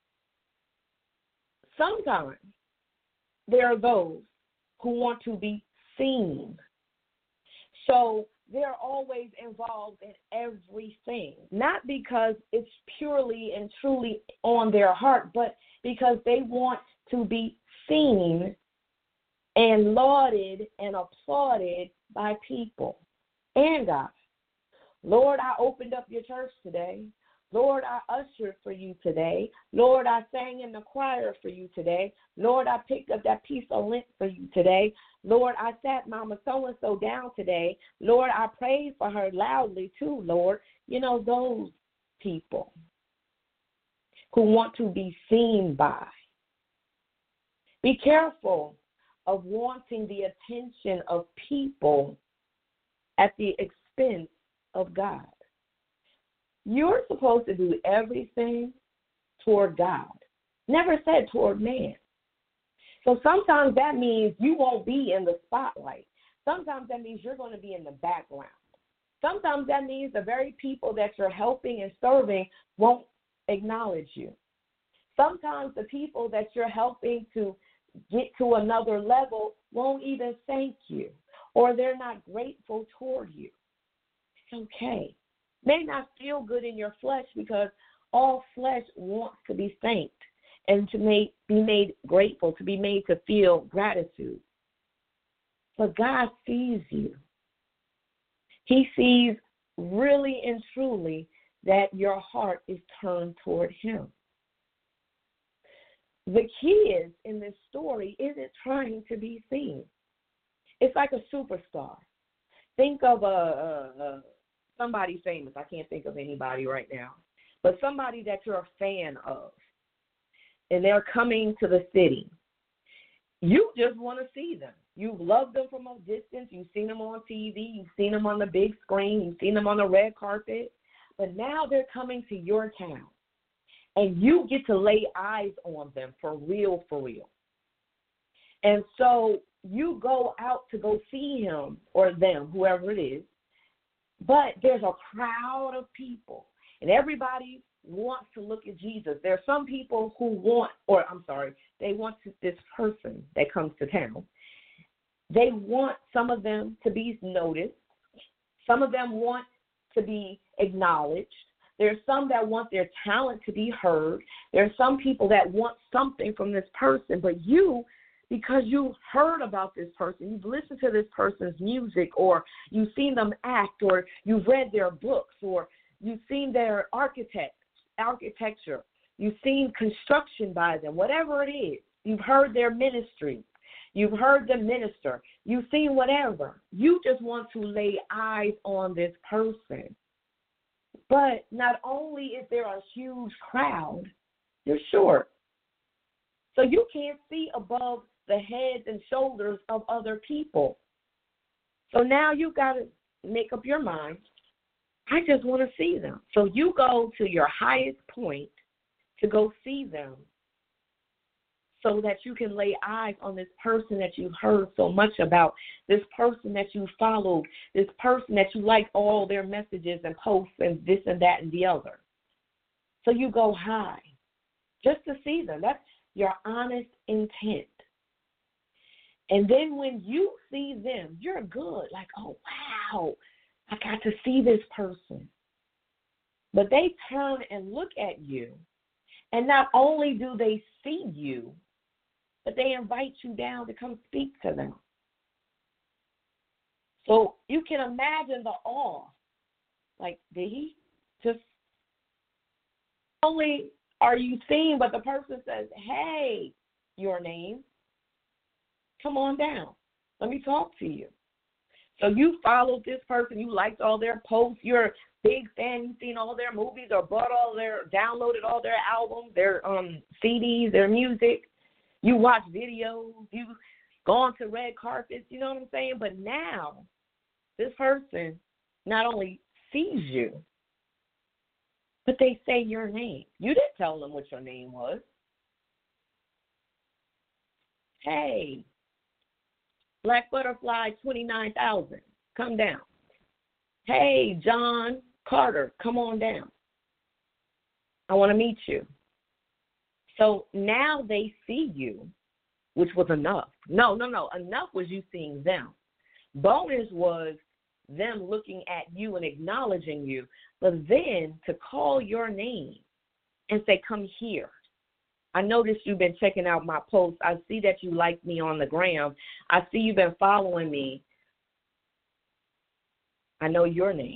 Sometimes there are those who want to be seen. So they're always involved in everything, not because it's purely and truly on their heart, but because they want to be seen and lauded and applauded by people and God. Lord, I opened up your church today. Lord, I ushered for you today. Lord, I sang in the choir for you today. Lord, I picked up that piece of lint for you today. Lord, I sat Mama so-and-so down today. Lord, I prayed for her loudly too, Lord. You know, those people who want to be seen by. Be careful of wanting the attention of people at the expense of God. You're supposed to do everything toward God. Never said toward man. So sometimes that means you won't be in the spotlight. Sometimes that means you're going to be in the background. Sometimes that means the very people that you're helping and serving won't acknowledge you. Sometimes the people that you're helping to get to another level won't even thank you, or they're not grateful toward you. It's okay. May not feel good in your flesh because all flesh wants to be thanked and to be made grateful, to be made to feel gratitude. But God sees you. He sees really and truly that your heart is turned toward him. Zacchaeus in this story isn't trying to be seen. It's like a superstar. Think of somebody famous. I can't think of anybody right now. But somebody that you're a fan of. And they're coming to the city. You just want to see them. You've loved them from a distance. You've seen them on TV. You've seen them on the big screen. You've seen them on the red carpet. But now they're coming to your town, and you get to lay eyes on them for real, for real. And so you go out to go see him or them, whoever it is, but there's a crowd of people, and everybody wants to look at Jesus. There are some people who they want this person that comes to town. They want some of them to be noticed. Some of them want to be acknowledged. There's some that want their talent to be heard. There are some people that want something from this person, but you, because you've heard about this person, you've listened to this person's music, or you've seen them act, or you've read their books, or you've seen their architecture, you've seen construction by them, whatever it is, you've heard their ministry, you've heard them minister, you've seen whatever. You just want to lay eyes on this person. But not only is there a huge crowd, you're short. So you can't see above the heads and shoulders of other people. So now you got to make up your mind, I just want to see them. So you go to your highest point to go see them so that you can lay eyes on this person that you've heard so much about, this person that you followed, this person that you like all their messages and posts and this and that and the other. So you go high just to see them. That's your honest intent. And then when you see them, you're good. Like, oh, wow, I got to see this person. But they turn and look at you, and not only do they see you, but they invite you down to come speak to them. So you can imagine the awe. Like, did he just... Not only are you seen, but the person says, hey, your name, come on down. Let me talk to you. So you followed this person. You liked all their posts. You're a big fan. You've seen all their movies or downloaded all their albums, their CDs, their music. You watch videos. You've gone to red carpets. You know what I'm saying? But now this person not only sees you, but they say your name. You didn't tell them what your name was. Hey, Black Butterfly 29,000, come down. Hey, John Carter, come on down. I want to meet you. So now they see you, which was enough. No. Enough was you seeing them. Bonus was them looking at you and acknowledging you, but then to call your name and say, come here. I noticed you've been checking out my posts. I see that you like me on the gram. I see you've been following me. I know your name.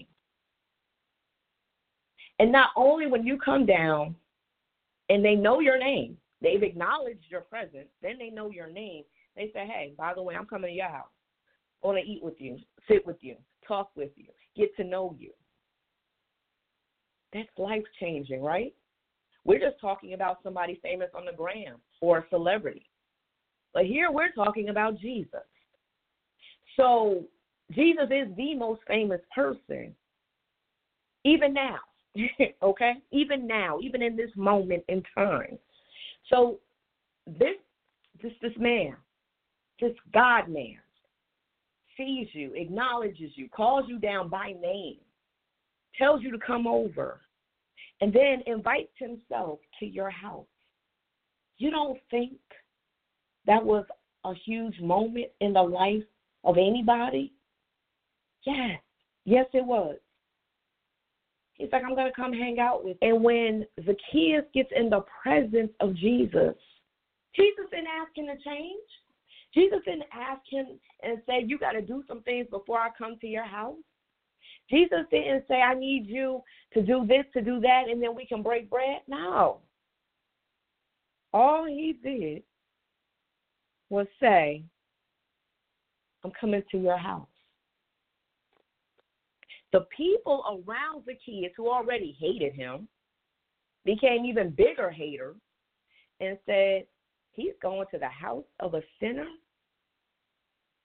And not only when you come down and they know your name, they've acknowledged your presence, then they know your name. They say, hey, by the way, I'm coming to your house. I want to eat with you, sit with you, talk with you, get to know you. That's life-changing, right? We're just talking about somebody famous on the gram or a celebrity. But here we're talking about Jesus. So Jesus is the most famous person, even now, okay? Even now, even in this moment in time. So this man, this God-man, sees you, acknowledges you, calls you down by name, tells you to come over, and then invites himself to your house. You don't think that was a huge moment in the life of anybody? Yes, it was. He's like, I'm going to come hang out with you. And when Zacchaeus gets in the presence of Jesus, Jesus didn't ask him to change. Jesus didn't ask him and say, you got to do some things before I come to your house. Jesus didn't say, I need you to do this, to do that, and then we can break bread. No. All he did was say, I'm coming to your house. The people around Zacchaeus who already hated him became even bigger haters and said, he's going to the house of a sinner?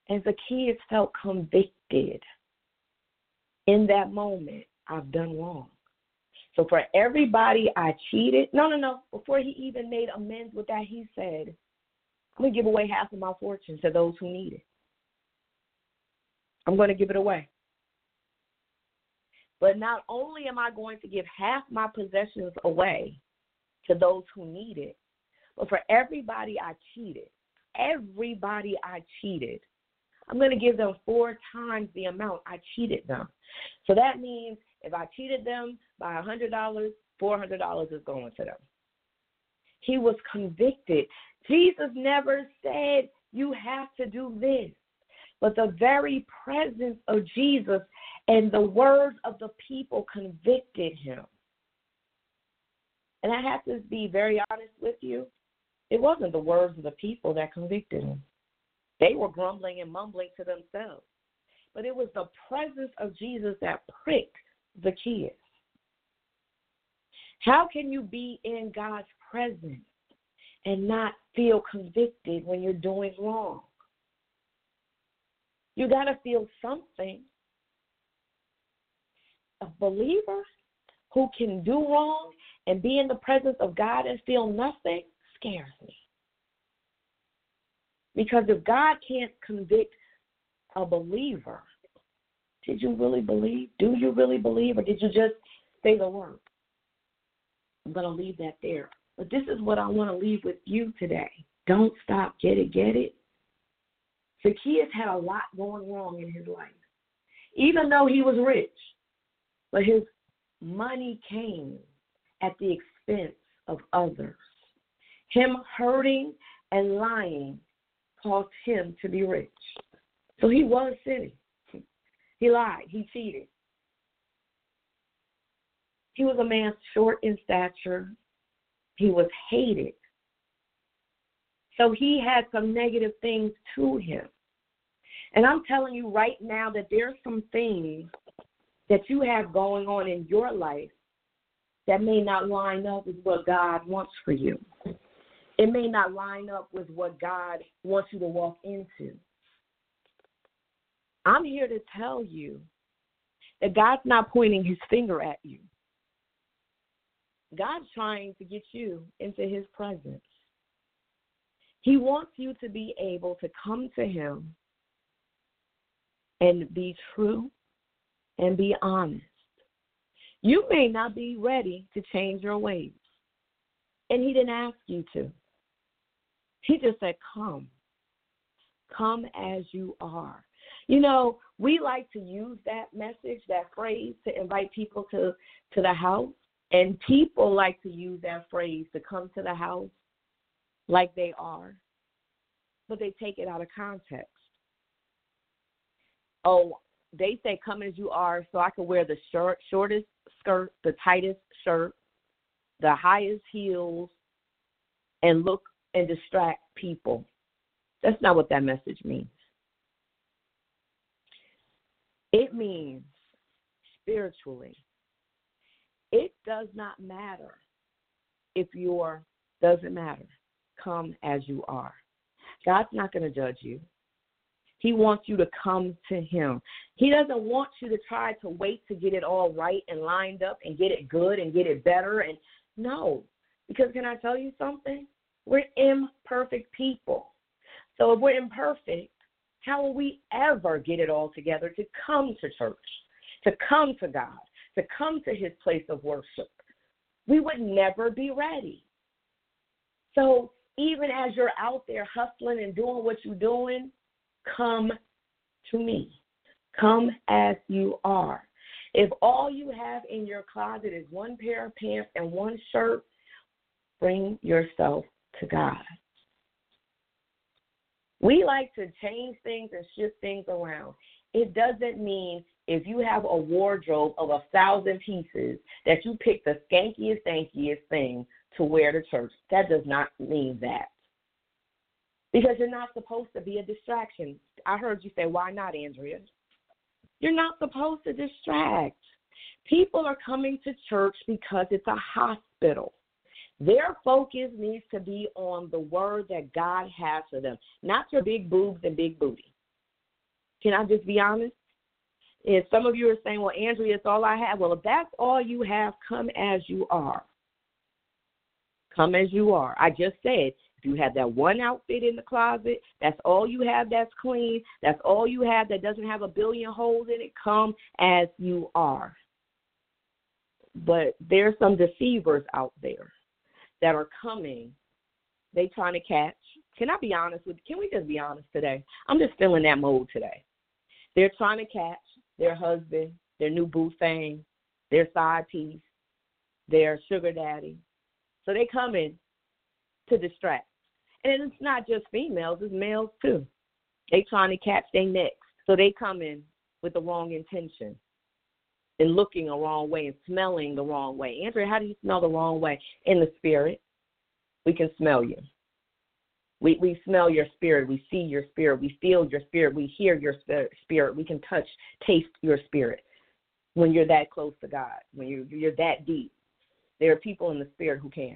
And Zacchaeus felt convicted. In that moment, I've done wrong. So for everybody I cheated, no. Before he even made amends with that, he said, I'm going to give away half of my fortune to those who need it. I'm going to give it away. But not only am I going to give half my possessions away to those who need it, but for everybody I cheated, I'm going to give them 4 times the amount I cheated them. So that means if I cheated them by $100, $400 is going to them. He was convicted. Jesus never said you have to do this, but the very presence of Jesus and the words of the people convicted him. And I have to be very honest with you. It wasn't the words of the people that convicted him. They were grumbling and mumbling to themselves. But it was the presence of Jesus that pricked Zacchaeus. How can you be in God's presence and not feel convicted when you're doing wrong? You got to feel something. A believer who can do wrong and be in the presence of God and feel nothing scares me. Because if God can't convict a believer, did you really believe? Do you really believe, or did you just say the word? I'm going to leave that there. But this is what I want to leave with you today. Don't stop. Get it? Zacchaeus had a lot going wrong in his life. Even though he was rich, but his money came at the expense of others. Him hurting and lying caused him to be rich. So he was sinning. He lied. He cheated. He was a man short in stature. He was hated. So he had some negative things to him. And I'm telling you right now that there's some things that you have going on in your life that may not line up with what God wants for you. It may not line up with what God wants you to walk into. I'm here to tell you that God's not pointing his finger at you. God's trying to get you into his presence. He wants you to be able to come to him and be true and be honest. You may not be ready to change your ways, and he didn't ask you to. He just said, come. Come as you are. You know, we like to use that message, that phrase, to invite people to the house. And people like to use that phrase to come to the house like they are. But they take it out of context. Oh, they say come as you are so I can wear the shortest skirt, the tightest shirt, the highest heels, and look and distract people. That's not what that message means. It means spiritually. It does not matter if doesn't matter. Come as you are. God's not going to judge you. He wants you to come to him. He doesn't want you to try to wait to get it all right and lined up and get it good and get it better. And no, because can I tell you something? We're imperfect people. So if we're imperfect, how will we ever get it all together to come to church, to come to God, to come to his place of worship? We would never be ready. So even as you're out there hustling and doing what you're doing, come to me. Come as you are. If all you have in your closet is one pair of pants and one shirt, bring yourself to God. We like to change things and shift things around. It doesn't mean if you have a wardrobe of 1,000 pieces that you pick the skankiest thing to wear to church. That does not mean that. Because you're not supposed to be a distraction. I heard you say, why not, Andrea? You're not supposed to distract. People are coming to church because it's a hospital. Their focus needs to be on the word that God has for them, not your big boobs and big booty. Can I just be honest? And some of you are saying, well, Andrea, it's all I have. Well, if that's all you have, come as you are. Come as you are. I just said, if you have that one outfit in the closet, that's all you have that's clean, that's all you have that doesn't have a billion holes in it, come as you are. But there's some deceivers out there that are coming. They trying to catch. Can I be honest with you? Can we just be honest today? I'm just feeling that mode today. They're trying to catch their husband, their new boo thing, their side piece, their sugar daddy. So they come in to distract. And it's not just females, it's males too. They trying to catch their next. So they come in with the wrong intention and looking the wrong way and smelling the wrong way. Andrea, how do you smell the wrong way? In the spirit. We can smell you. We smell your spirit. We see your spirit. We feel your spirit. We hear your spirit. We can touch, taste your spirit when you're that close to God, when you're that deep. There are people in the spirit who can.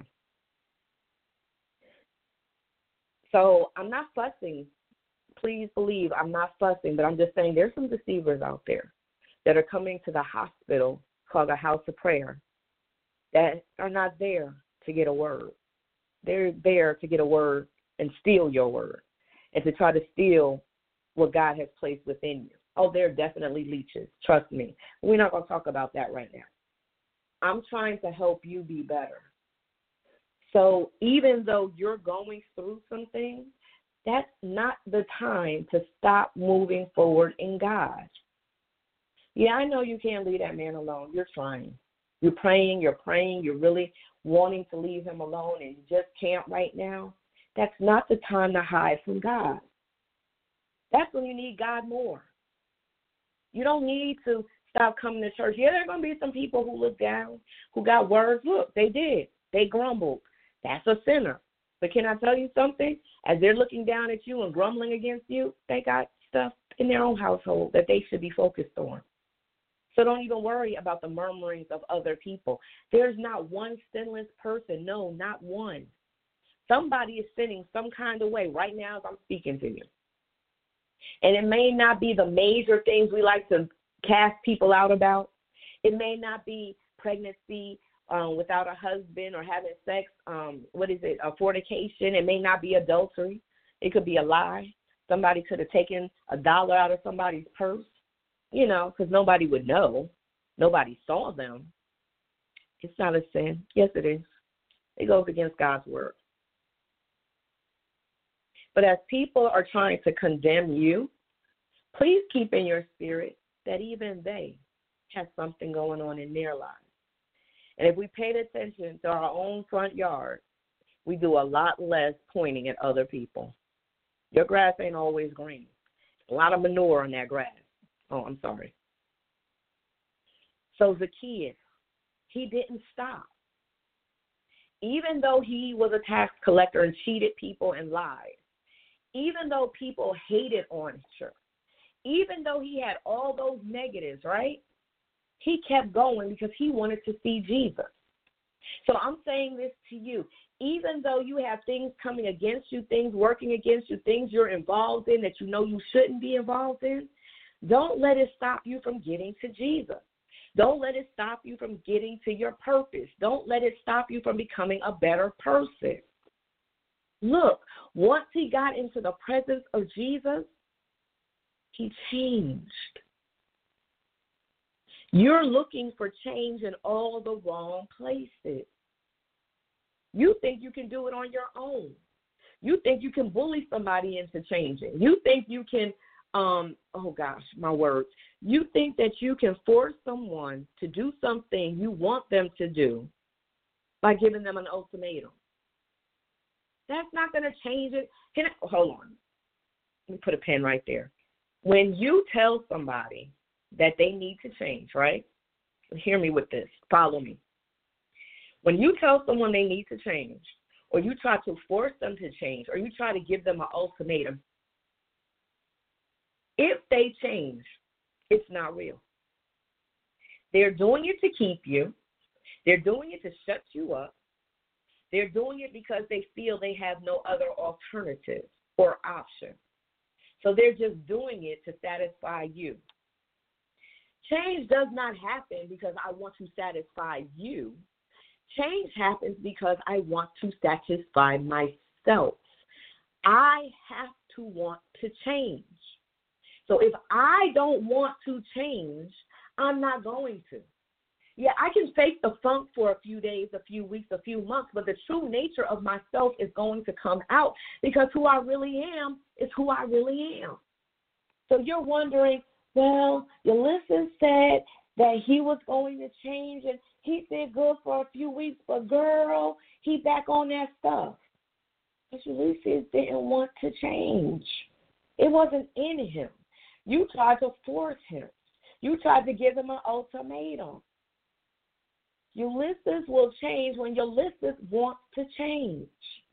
So I'm not fussing. Please believe I'm not fussing, but I'm just saying there's some deceivers out there that are coming to the hospital called a house of prayer that are not there to get a word. They're there to get a word and steal your word and to try to steal what God has placed within you. Oh, they're definitely leeches. Trust me. We're not going to talk about that right now. I'm trying to help you be better. So even though you're going through some things, that's not the time to stop moving forward in God. Yeah, I know you can't leave that man alone. You're trying. You're praying, you're really wanting to leave him alone and you just can't right now. That's not the time to hide from God. That's when you need God more. You don't need to stop coming to church. Yeah, there are going to be some people who look down, who got words. Look, they did. They grumbled. That's a sinner. But can I tell you something? As they're looking down at you and grumbling against you, they got stuff in their own household that they should be focused on. So don't even worry about the murmurings of other people. There's not one sinless person. No, not one. Somebody is sinning some kind of way right now as I'm speaking to you. And it may not be the major things we like to cast people out about. It may not be pregnancy without a husband or having sex, a fornication. It may not be adultery. It could be a lie. Somebody could have taken $1 out of somebody's purse, because nobody would know. Nobody saw them. It's not a sin. Yes, it is. It goes against God's word. But as people are trying to condemn you, please keep in your spirit that even they have something going on in their lives. And if we paid attention to our own front yard, we do a lot less pointing at other people. Your grass ain't always green. A lot of manure on that grass. Oh, I'm sorry. So Zacchaeus, he didn't stop. Even though he was a tax collector and cheated people and lied, even though people hated on him, even though he had all those negatives, right? He kept going because he wanted to see Jesus. So I'm saying this to you. Even though you have things coming against you, things working against you, things you're involved in that you know you shouldn't be involved in, don't let it stop you from getting to Jesus. Don't let it stop you from getting to your purpose. Don't let it stop you from becoming a better person. Look, once he got into the presence of Jesus, he changed. You're looking for change in all the wrong places. You think you can do it on your own. You think you can bully somebody into changing. You think you can, you think that you can force someone to do something you want them to do by giving them an ultimatum. That's not going to change it. Hold on. Let me put a pen right there. When you tell somebody that they need to change, right? Hear me with this. Follow me. When you tell someone they need to change, or you try to force them to change, or you try to give them an ultimatum, if they change, it's not real. They're doing it to keep you. They're doing it to shut you up. They're doing it because they feel they have no other alternative or option. So they're just doing it to satisfy you. Change does not happen because I want to satisfy you. Change happens because I want to satisfy myself. I have to want to change. So if I don't want to change, I'm not going to. Yeah, I can fake the funk for a few days, a few weeks, a few months, but the true nature of myself is going to come out because who I really am is who I really am. So you're wondering, well, Ulysses said that he was going to change and he did good for a few weeks, but girl, he back on that stuff. But Ulysses didn't want to change. It wasn't in him. You tried to force him. You tried to give him an ultimatum. Ulysses will change when Ulysses wants to change.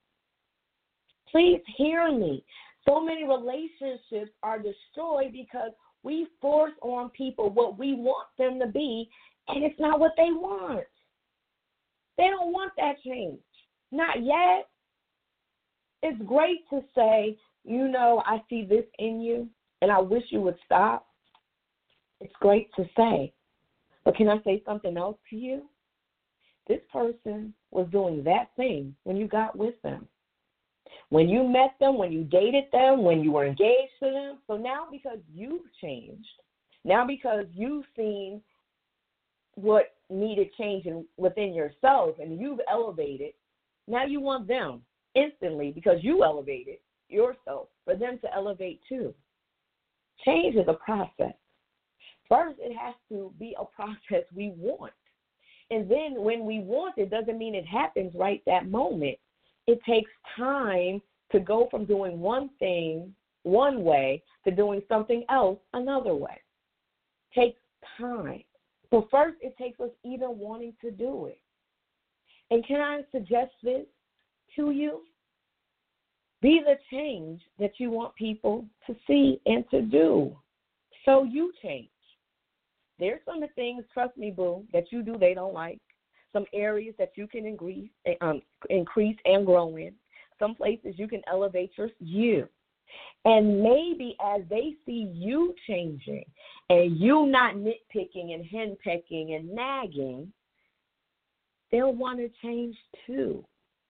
Please hear me. So many relationships are destroyed because we force on people what we want them to be, and it's not what they want. They don't want that change. Not yet. It's great to say, you know, I see this in you, and I wish you would stop. It's great to say. But can I say something else to you? This person was doing that thing when you got with them. When you met them, when you dated them, when you were engaged to them. So now because you've changed, now because you've seen what needed changing within yourself and you've elevated, now you want them instantly because you elevated yourself for them to elevate too. Change is a process. First, it has to be a process we want. And then when we want it, doesn't mean it happens right that moment. It takes time to go from doing one thing one way to doing something else another way. It takes time. So first, it takes us even wanting to do it. And can I suggest this to you? Be the change that you want people to see and to do. So you change. There's some things, trust me, boo, that you do they don't like. Some areas that you can increase and grow in. Some places you can elevate you. And maybe as they see you changing and you not nitpicking and henpecking and nagging, they'll want to change too,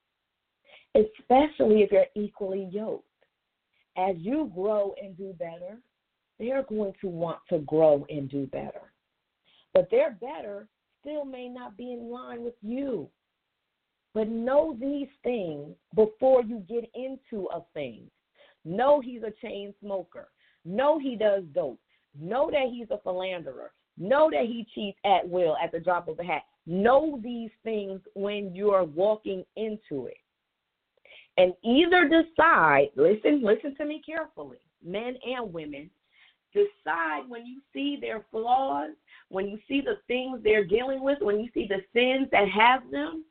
especially if you're equally yoked. As you grow and do better, they're going to want to grow and do better. But their better still may not be in line with you. But know these things before you get into a thing. Know he's a chain smoker. Know he does dope. Know that he's a philanderer. Know that he cheats at will at the drop of a hat. Know these things when you're walking into it. And either decide, listen to me carefully, men and women, decide when you see their flaws, when you see the things they're dealing with, when you see the sins that have them,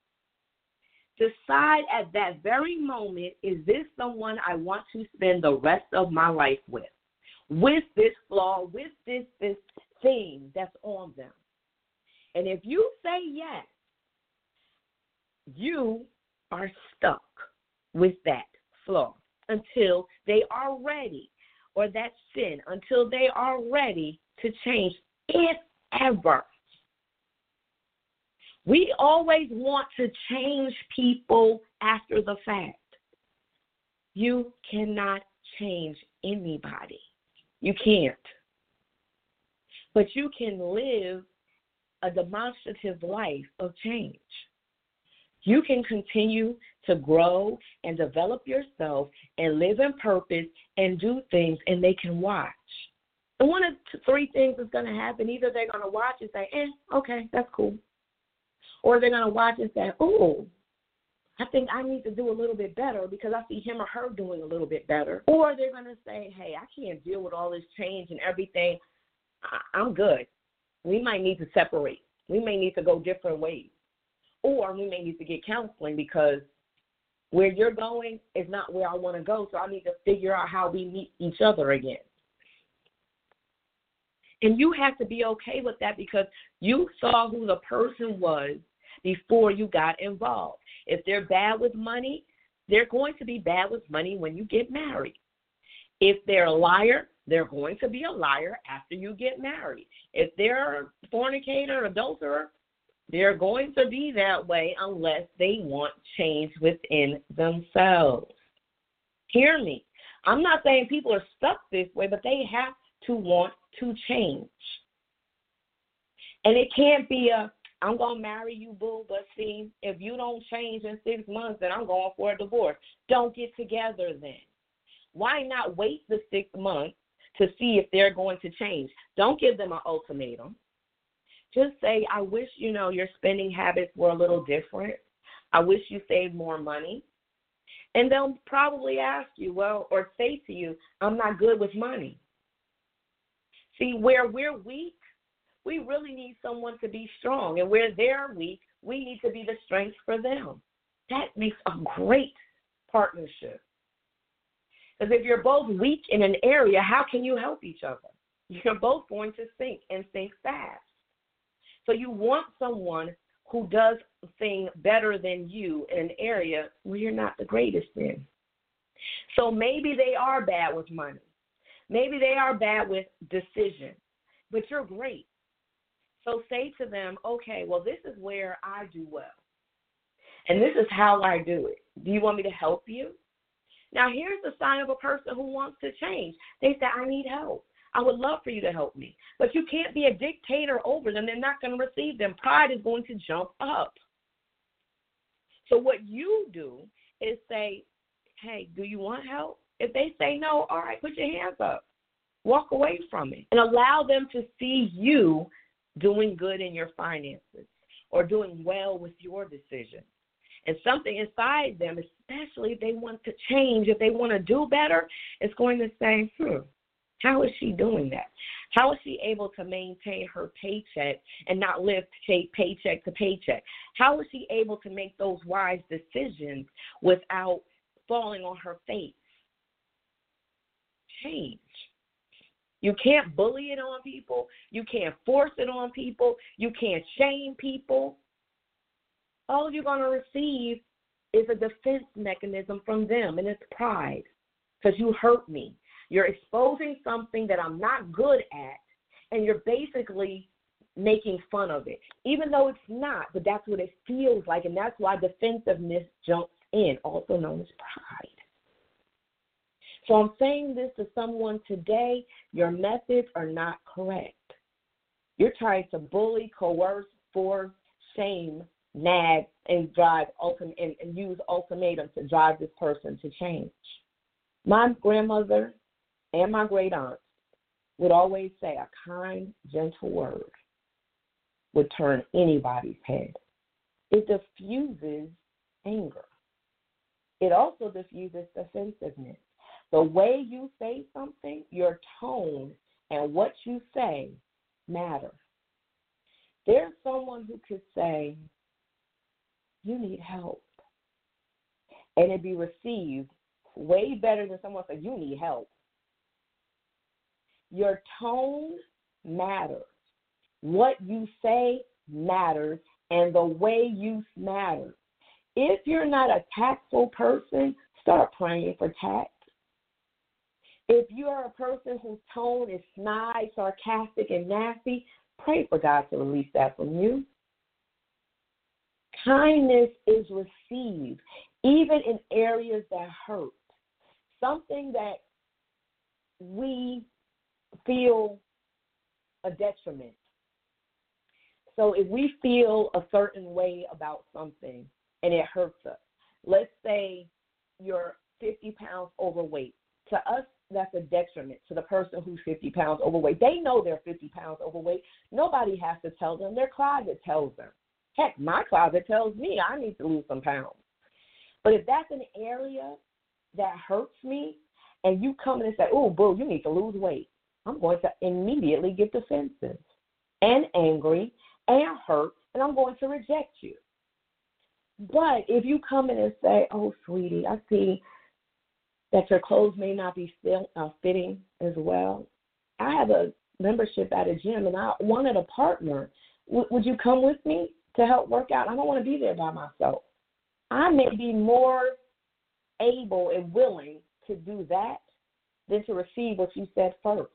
decide at that very moment, is this someone I want to spend the rest of my life with this flaw, with this thing that's on them? And if you say yes, you are stuck with that flaw until they are ready, or that sin, until they are ready to change, if ever. We always want to change people after the fact. You cannot change anybody. You can't. But you can live a demonstrative life of change. You can continue to grow and develop yourself and live in purpose and do things, and they can watch. And one of three things is going to happen. Either they're going to watch and say, okay, that's cool. Or they're going to watch and say, oh, I think I need to do a little bit better because I see him or her doing a little bit better. Or they're going to say, hey, I can't deal with all this change and everything. I'm good. We might need to separate. We may need to go different ways. Or we may need to get counseling because where you're going is not where I want to go, so I need to figure out how we meet each other again. And you have to be okay with that because you saw who the person was before you got involved. If they're bad with money, they're going to be bad with money when you get married. If they're a liar, they're going to be a liar after you get married. If they're a fornicator, adulterer, they're going to be that way unless they want change within themselves. Hear me. I'm not saying people are stuck this way, but they have to want to change. And it can't be I'm going to marry you, boo, but see, if you don't change in 6 months, then I'm going for a divorce. Don't get together then. Why not wait the 6 months to see if they're going to change? Don't give them an ultimatum. Just say, I wish, your spending habits were a little different. I wish you saved more money. And they'll probably ask you, or say to you, I'm not good with money. See, where we're weak, we really need someone to be strong. And where they're weak, we need to be the strength for them. That makes a great partnership. Because if you're both weak in an area, how can you help each other? You're both going to sink and sink fast. So you want someone who does things better than you in an area where you're not the greatest in. So maybe they are bad with money. Maybe they are bad with decision, but you're great. So say to them, okay, well, this is where I do well, and this is how I do it. Do you want me to help you? Now, here's the sign of a person who wants to change. They say, I need help. I would love for you to help me. But you can't be a dictator over them. They're not going to receive them. Pride is going to jump up. So what you do is say, hey, do you want help? If they say no, all right, put your hands up. Walk away from it and allow them to see you doing good in your finances or doing well with your decision. And something inside them, especially if they want to change, if they want to do better, it's going to say, how is she doing that? How is she able to maintain her paycheck and not live paycheck to paycheck? How is she able to make those wise decisions without falling on her face? Change. You can't bully it on people. You can't force it on people. You can't shame people. All you're going to receive is a defense mechanism from them, and it's pride because you hurt me. You're exposing something that I'm not good at, and you're basically making fun of it, even though it's not, but that's what it feels like, and that's why defensiveness jumps in, also known as pride. So I'm saying this to someone today, your methods are not correct. You're trying to bully, coerce, force, shame, nag, and and use ultimatums to drive this person to change. My grandmother and my great aunt would always say a kind, gentle word would turn anybody's head. It diffuses anger. It also diffuses defensiveness. The way you say something, your tone, and what you say matter. There's someone who could say, you need help, and it be received way better than someone saying, you need help. Your tone matters. What you say matters, and the way you matters. If you're not a tactful person, start praying for tact. If you are a person whose tone is snide, sarcastic, and nasty, pray for God to release that from you. Kindness is received, even in areas that hurt. Something that we feel a detriment. So if we feel a certain way about something and it hurts us, let's say you're 50 pounds overweight. To us, that's a detriment to the person who's 50 pounds overweight. They know they're 50 pounds overweight. Nobody has to tell them. Their closet tells them. Heck, my closet tells me I need to lose some pounds. But if that's an area that hurts me and you come in and say, oh, boo, you need to lose weight, I'm going to immediately get defensive and angry and hurt, and I'm going to reject you. But if you come in and say, oh, sweetie, I see that your clothes may not be fitting as well. I have a membership at a gym, and I wanted a partner. Would you come with me to help work out? I don't want to be there by myself. I may be more able and willing to do that than to receive what you said first.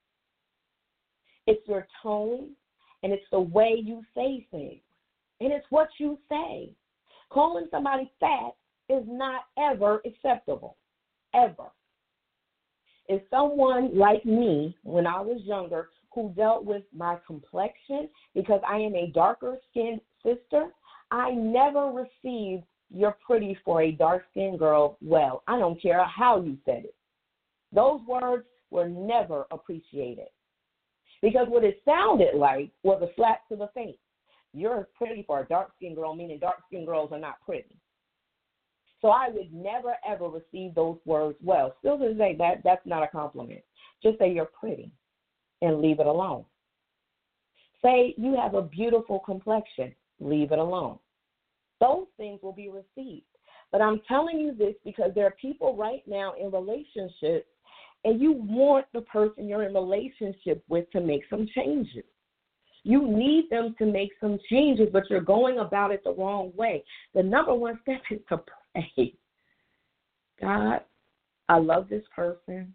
It's your tone, and it's the way you say things, and it's what you say. Calling somebody fat is not ever acceptable, ever. If someone like me, when I was younger, who dealt with my complexion because I am a darker-skinned sister, I never received "you're pretty for a dark-skinned girl" well. I don't care how you said it. Those words were never appreciated because what it sounded like was a slap to the face. You're pretty for a dark-skinned girl, meaning dark-skinned girls are not pretty. So I would never, ever receive those words well. Still to this day, that's not a compliment. Just say you're pretty and leave it alone. Say you have a beautiful complexion. Leave it alone. Those things will be received. But I'm telling you this because there are people right now in relationships, and you want the person you're in relationship with to make some changes. You need them to make some changes, but you're going about it the wrong way. The number one step is to pray. God, I love this person.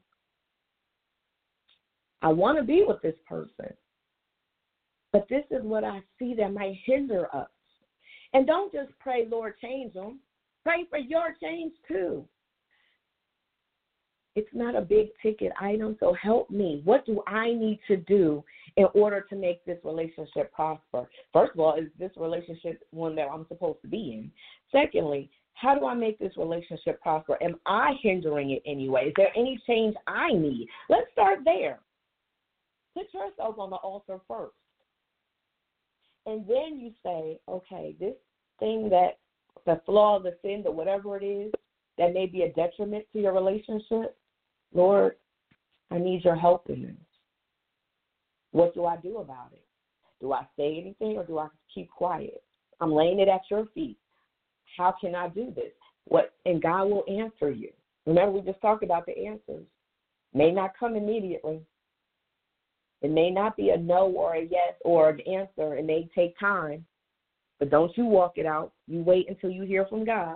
I want to be with this person. But this is what I see that might hinder us. And don't just pray, Lord, change them. Pray for your change too. It's not a big ticket item, so help me. What do I need to do in order to make this relationship prosper? First of all, is this relationship one that I'm supposed to be in? Secondly, how do I make this relationship prosper? Am I hindering it anyway? Is there any change I need? Let's start there. Put yourself on the altar first. And then you say, okay, this thing that the flaw, the sin, the whatever it is that may be a detriment to your relationship, Lord, I need your help in this. What do I do about it? Do I say anything or do I keep quiet? I'm laying it at your feet. How can I do this? And God will answer you. Remember, we just talked about the answers. May not come immediately. It may not be a no or a yes or an answer. It may take time. But don't you walk it out. You wait until you hear from God.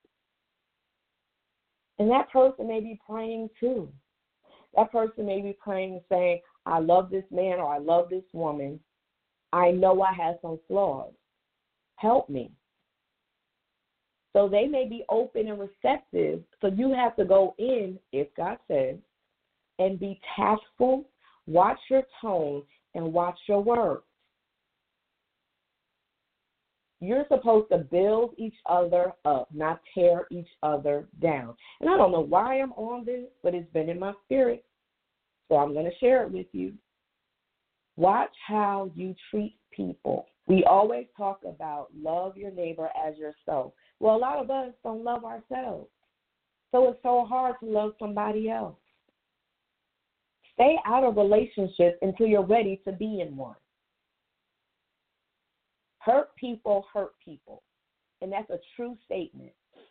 And that person may be praying too. That person may be praying saying, I love this man or I love this woman. I know I have some flaws. Help me. So they may be open and receptive. So you have to go in, if God says, and be tactful, watch your tone, and watch your words. You're supposed to build each other up, not tear each other down. And I don't know why I'm on this, but it's been in my spirit. So I'm going to share it with you. Watch how you treat people. We always talk about love your neighbor as yourself. Well, a lot of us don't love ourselves. So it's so hard to love somebody else. Stay out of relationships until you're ready to be in one. Hurt people. And that's a true statement.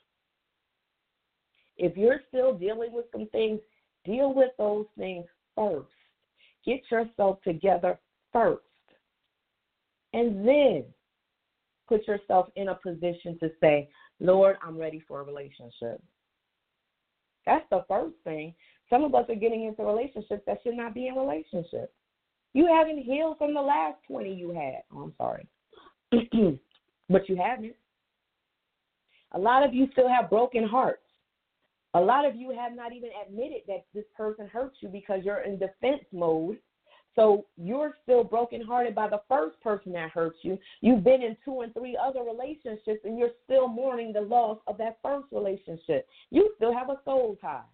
If you're still dealing with some things, deal with those things first. Get yourself together first. And then put yourself in a position to say, Lord, I'm ready for a relationship. That's the first thing. Some of us are getting into relationships that should not be in relationships. You haven't healed from the last 20 you had. Oh, I'm sorry. But you haven't. A lot of you still have broken hearts. A lot of you have not even admitted that this person hurt you because you're in defense mode. So you're still brokenhearted by the first person that hurt you. You've been in 2 and 3 other relationships, and you're still mourning the loss of that first relationship. You still have a soul tie.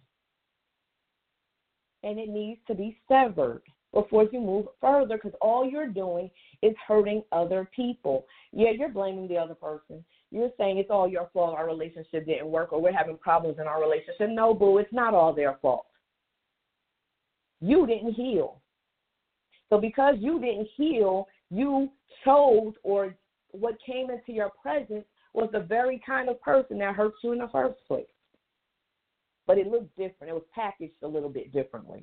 And it needs to be severed before you move further, because all you're doing is hurting other people. Yeah, you're blaming the other person. You're saying it's all your fault our relationship didn't work or we're having problems in our relationship. No, boo, it's not all their fault. You didn't heal. So because you didn't heal, you chose, or what came into your presence was the very kind of person that hurt you in the first place. But it looked different. It was packaged a little bit differently.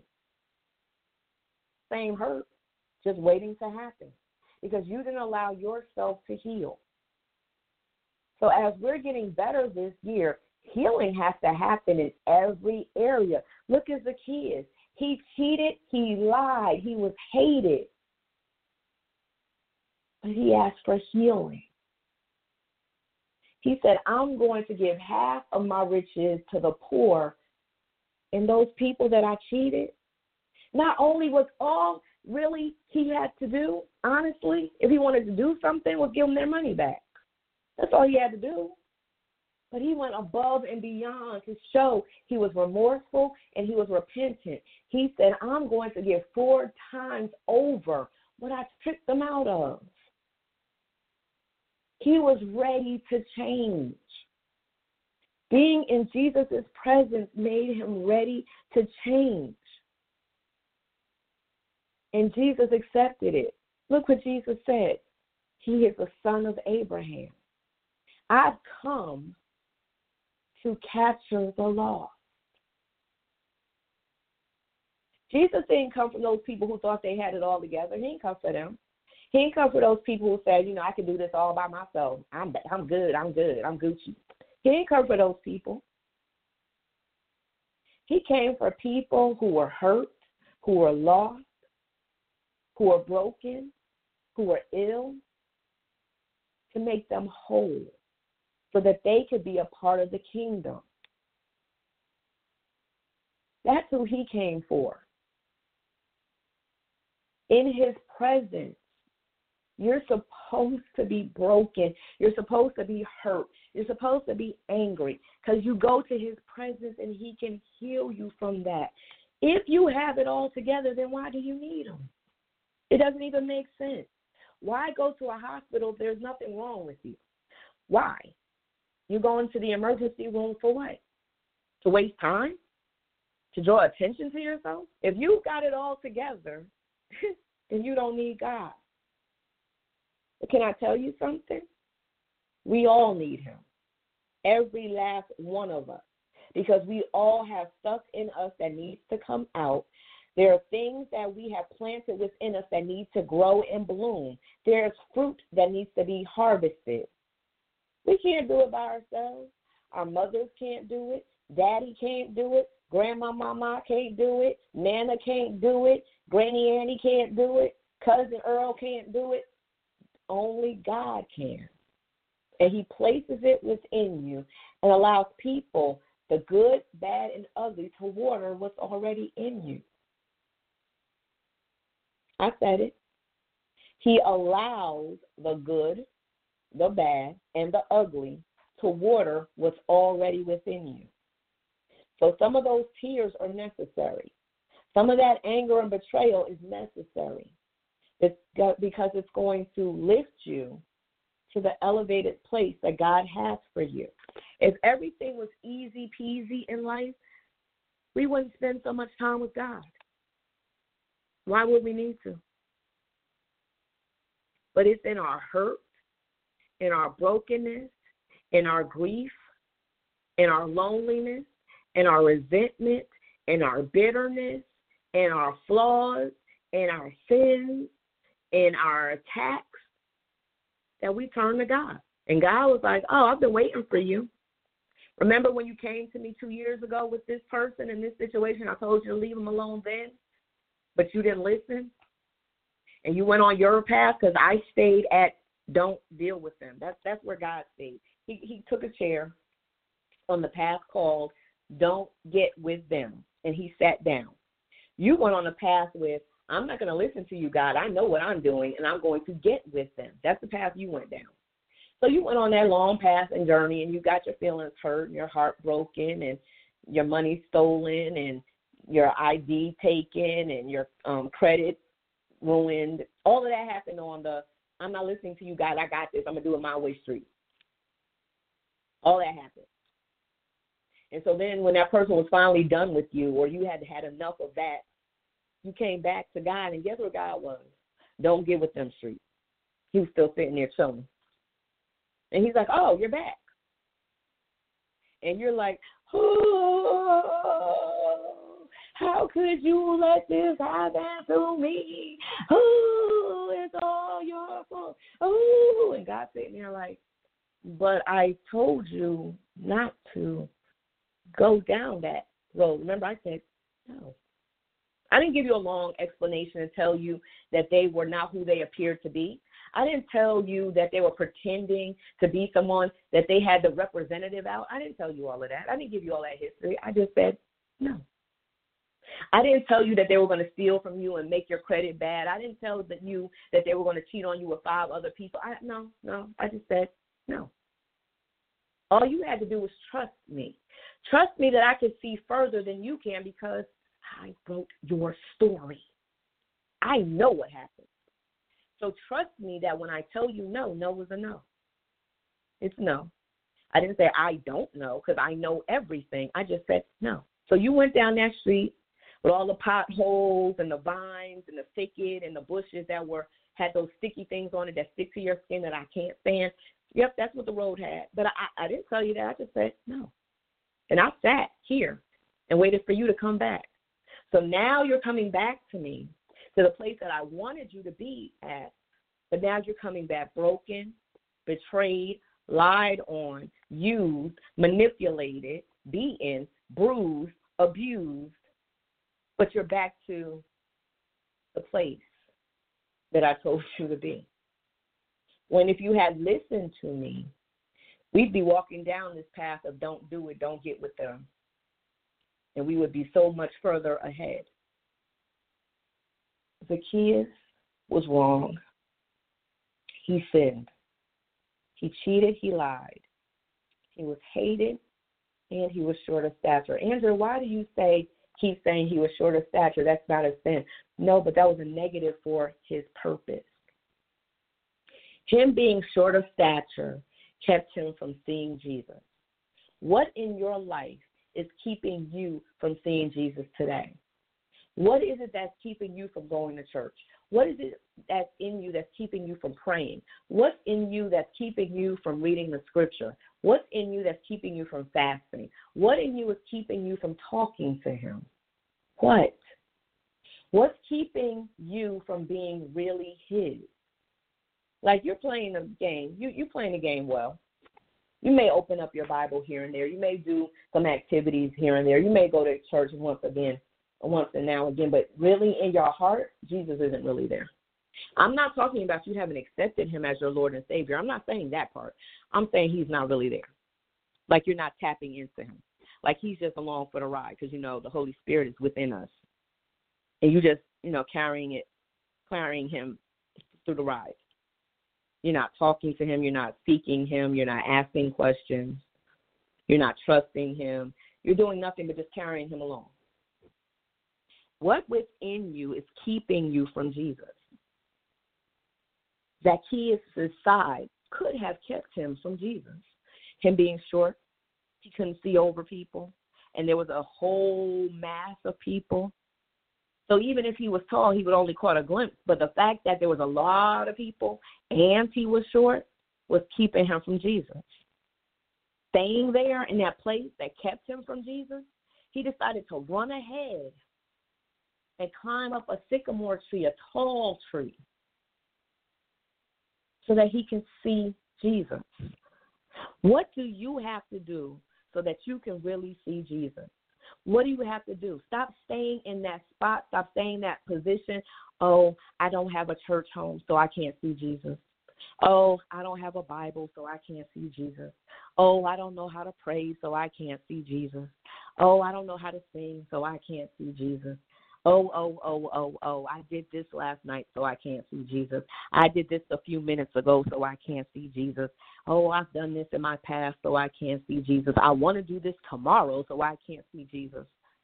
Same hurt, just waiting to happen because you didn't allow yourself to heal. So as we're getting better this year, healing has to happen in every area. Look at Zacchaeus. He cheated. He lied. He was hated. But he asked for healing. He said, I'm going to give half of my riches to the poor. And those people that I cheated, not only was all really he had to do, honestly, if he wanted to do something, was give them their money back. That's all he had to do. But he went above and beyond to show he was remorseful and he was repentant. He said, I'm going to give 4 times over what I tricked them out of. He was ready to change. Being in Jesus' presence made him ready to change. And Jesus accepted it. Look what Jesus said. He is the son of Abraham. I've come to capture the lost. Jesus didn't come from those people who thought they had it all together. He didn't come for them. He didn't come for those people who said, I can do this all by myself. I'm good, I'm Gucci. He didn't come for those people. He came for people who were hurt, who were lost, who were broken, who were ill, to make them whole so that they could be a part of the kingdom. That's who he came for. In his presence, you're supposed to be broken. You're supposed to be hurt. You're supposed to be angry because you go to his presence and he can heal you from that. If you have it all together, then why do you need him? It doesn't even make sense. Why go to a hospital if there's nothing wrong with you? Why? You go into the emergency room for what? To waste time? To draw attention to yourself? If you've got it all together, then you don't need God. But can I tell you something? We all need him. Every last one of us. Because we all have stuff in us that needs to come out. There are things that we have planted within us that need to grow and bloom. There's fruit that needs to be harvested. We can't do it by ourselves. Our mothers can't do it. Daddy can't do it. Grandma, mama can't do it. Nana can't do it. Granny Annie can't do it. Cousin Earl can't do it. Only God can. And he places it within you and allows people, the good, bad, and ugly, to water what's already in you. I said it. He allows the good, the bad, and the ugly to water what's already within you. So some of those tears are necessary. Some of that anger and betrayal is necessary. Because it's going to lift you to the elevated place that God has for you. If everything was easy peasy in life, we wouldn't spend so much time with God. Why would we need to? But it's in our hurt, in our brokenness, in our grief, in our loneliness, in our resentment, in our bitterness, in our flaws, in our sins, in our attacks, that we turn to God. And God was like, oh, I've been waiting for you. Remember when you came to me 2 years ago with this person in this situation? I told you to leave him alone then, but you didn't listen. And you went on your path because I stayed at don't deal with them. That's where God stayed. He took a chair on the path called don't get with them, and he sat down. You went on a path with, I'm not going to listen to you, God. I know what I'm doing, and I'm going to get with them. That's the path you went down. So you went on that long path and journey, and you got your feelings hurt and your heart broken and your money stolen and your ID taken and your credit ruined. All of that happened on the, I'm not listening to you, God. I got this. I'm going to do it my way street. All that happened. And so then when that person was finally done with you or you had had enough of that, you came back to God, and guess where God was? Don't get with them street. He was still sitting there chilling. And he's like, oh, you're back. And you're like, oh, how could you let this happen to me? Oh, it's all your fault. Oh, and God's sitting there like, but I told you not to go down that road. Remember I said, No. I didn't give you a long explanation and tell you that they were not who they appeared to be. I didn't tell you that they were pretending to be someone, that they had the representative out. I didn't tell you all of that. I didn't give you all that history. I just said no. I didn't tell you that they were going to steal from you and make your credit bad. I didn't tell you that they were going to cheat on you with 5 other people. No. I just said no. All you had to do was trust me. Trust me that I could see further than you can because I wrote your story. I know what happened. So trust me that when I tell you no, no is a no. It's no. I didn't say I don't know because I know everything. I just said no. So you went down that street with all the potholes and the vines and the thicket and the bushes that had those sticky things on it that stick to your skin that I can't stand. Yep, that's what the road had. But I didn't tell you that. I just said no. And I sat here and waited for you to come back. So now you're coming back to me, to the place that I wanted you to be at. But now you're coming back broken, betrayed, lied on, used, manipulated, beaten, bruised, abused. But you're back to the place that I told you to be. When if you had listened to me, we'd be walking down this path of don't do it, don't get with them. And we would be so much further ahead. Zacchaeus was wrong. He sinned. He cheated. He lied. He was hated, and he was short of stature. Andrew, why do you keep saying he was short of stature? That's not a sin. No, but that was a negative for his purpose. Him being short of stature kept him from seeing Jesus. What in your life is keeping you from seeing Jesus today? What is it that's keeping you from going to church? What is it that's in you that's keeping you from praying? What's in you that's keeping you from reading the scripture? What's in you that's keeping you from fasting? What in you is keeping you from talking to him? What? What's keeping you from being really his? Like you're playing a game. You're playing the game well. You may open up your Bible here and there. You may do some activities here and there. You may go to church once and now again. But really in your heart, Jesus isn't really there. I'm not talking about you haven't accepted him as your Lord and Savior. I'm not saying that part. I'm saying he's not really there. Like you're not tapping into him. Like he's just along for the ride because, the Holy Spirit is within us. And you just, carrying him through the ride. You're not talking to him. You're not seeking him. You're not asking questions. You're not trusting him. You're doing nothing but just carrying him along. What within you is keeping you from Jesus? Zacchaeus' side could have kept him from Jesus. Him being short, he couldn't see over people, and there was a whole mass of people. So even if he was tall, he would only caught a glimpse. But the fact that there was a lot of people and he was short was keeping him from Jesus. Staying there in that place that kept him from Jesus, he decided to run ahead and climb up a sycamore tree, a tall tree, so that he can see Jesus. What do you have to do so that you can really see Jesus? What do you have to do? Stop staying in that spot. Stop staying in that position. Oh, I don't have a church home, so I can't see Jesus. Oh, I don't have a Bible, so I can't see Jesus. Oh, I don't know how to pray, so I can't see Jesus. Oh, I don't know how to sing, so I can't see Jesus. Oh, I did this last night, so I can't see Jesus. I did this a few minutes ago, so I can't see Jesus. Oh, I've done this in my past, so I can't see Jesus. I want to do this tomorrow, so I can't see Jesus.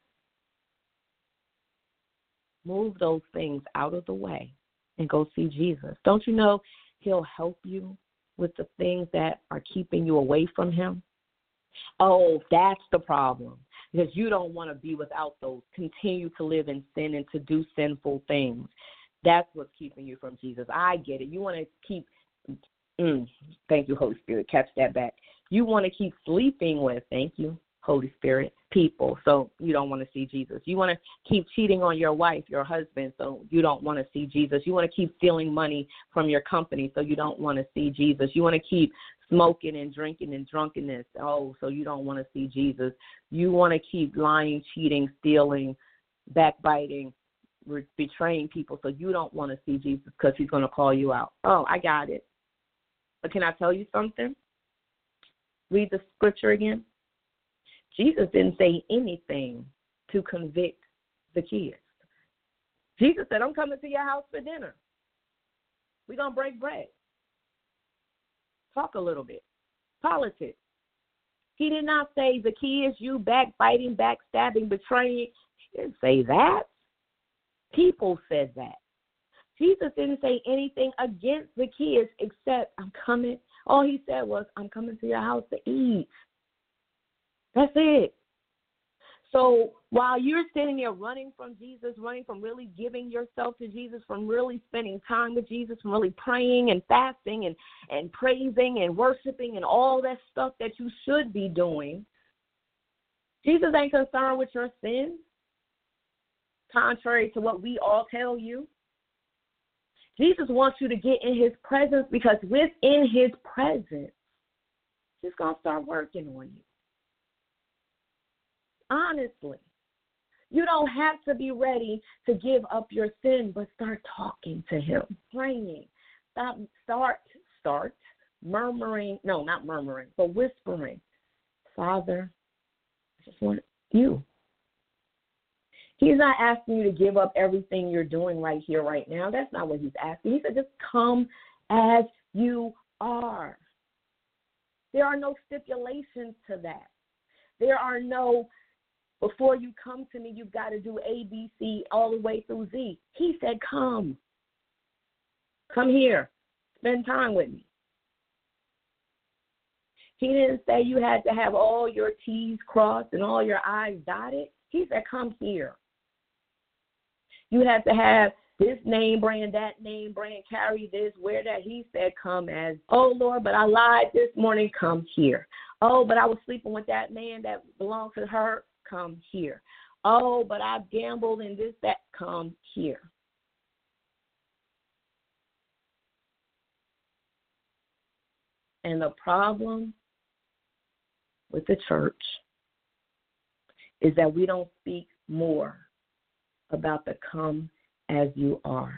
Move those things out of the way and go see Jesus. Don't you know he'll help you with the things that are keeping you away from him? Oh, that's the problem. Because you don't want to be without those. Continue to live in sin and to do sinful things. That's what's keeping you from Jesus. I get it. You want to keep, thank you, Holy Spirit, catch that back. You want to keep sleeping with, thank you, Holy Spirit, people, so you don't want to see Jesus. You want to keep cheating on your wife, your husband, so you don't want to see Jesus. You want to keep stealing money from your company, so you don't want to see Jesus. You want to keep smoking and drinking and drunkenness, so you don't want to see Jesus. You want to keep lying, cheating, stealing, backbiting, betraying people, so you don't want to see Jesus because he's going to call you out. Oh, I got it. But can I tell you something? Read the scripture again. Jesus didn't say anything to convict the kids. Jesus said, I'm coming to your house for dinner. We're going to break bread. Talk a little bit. Politics. He did not say the kids, you backbiting, backstabbing, betraying. He didn't say that. People said that. Jesus didn't say anything against the kids except, I'm coming. All he said was, I'm coming to your house to eat. That's it. So while you're sitting there running from Jesus, running from really giving yourself to Jesus, from really spending time with Jesus, from really praying and fasting and praising and worshiping and all that stuff that you should be doing, Jesus ain't concerned with your sins, contrary to what we all tell you. Jesus wants you to get in his presence, because within his presence, he's going to start working on you. Honestly, you don't have to be ready to give up your sin, but start talking to him, praying. Start murmuring. No, not murmuring, but whispering. Father, I just want you. He's not asking you to give up everything you're doing right here, right now. That's not what he's asking. He said, just come as you are. There are no stipulations to that. There are no, before you come to me, you've got to do A, B, C, all the way through Z. He said, come. Come here. Spend time with me. He didn't say you had to have all your T's crossed and all your I's dotted. He said, come here. You had to have this name brand, that name brand, carry this, wear that. He said, come as, oh, Lord, but I lied this morning. Come here. Oh, but I was sleeping with that man that belonged to her. Come here. Oh, but I've gambled and this, that. Come here. And the problem with the church is that we don't speak more about the come as you are.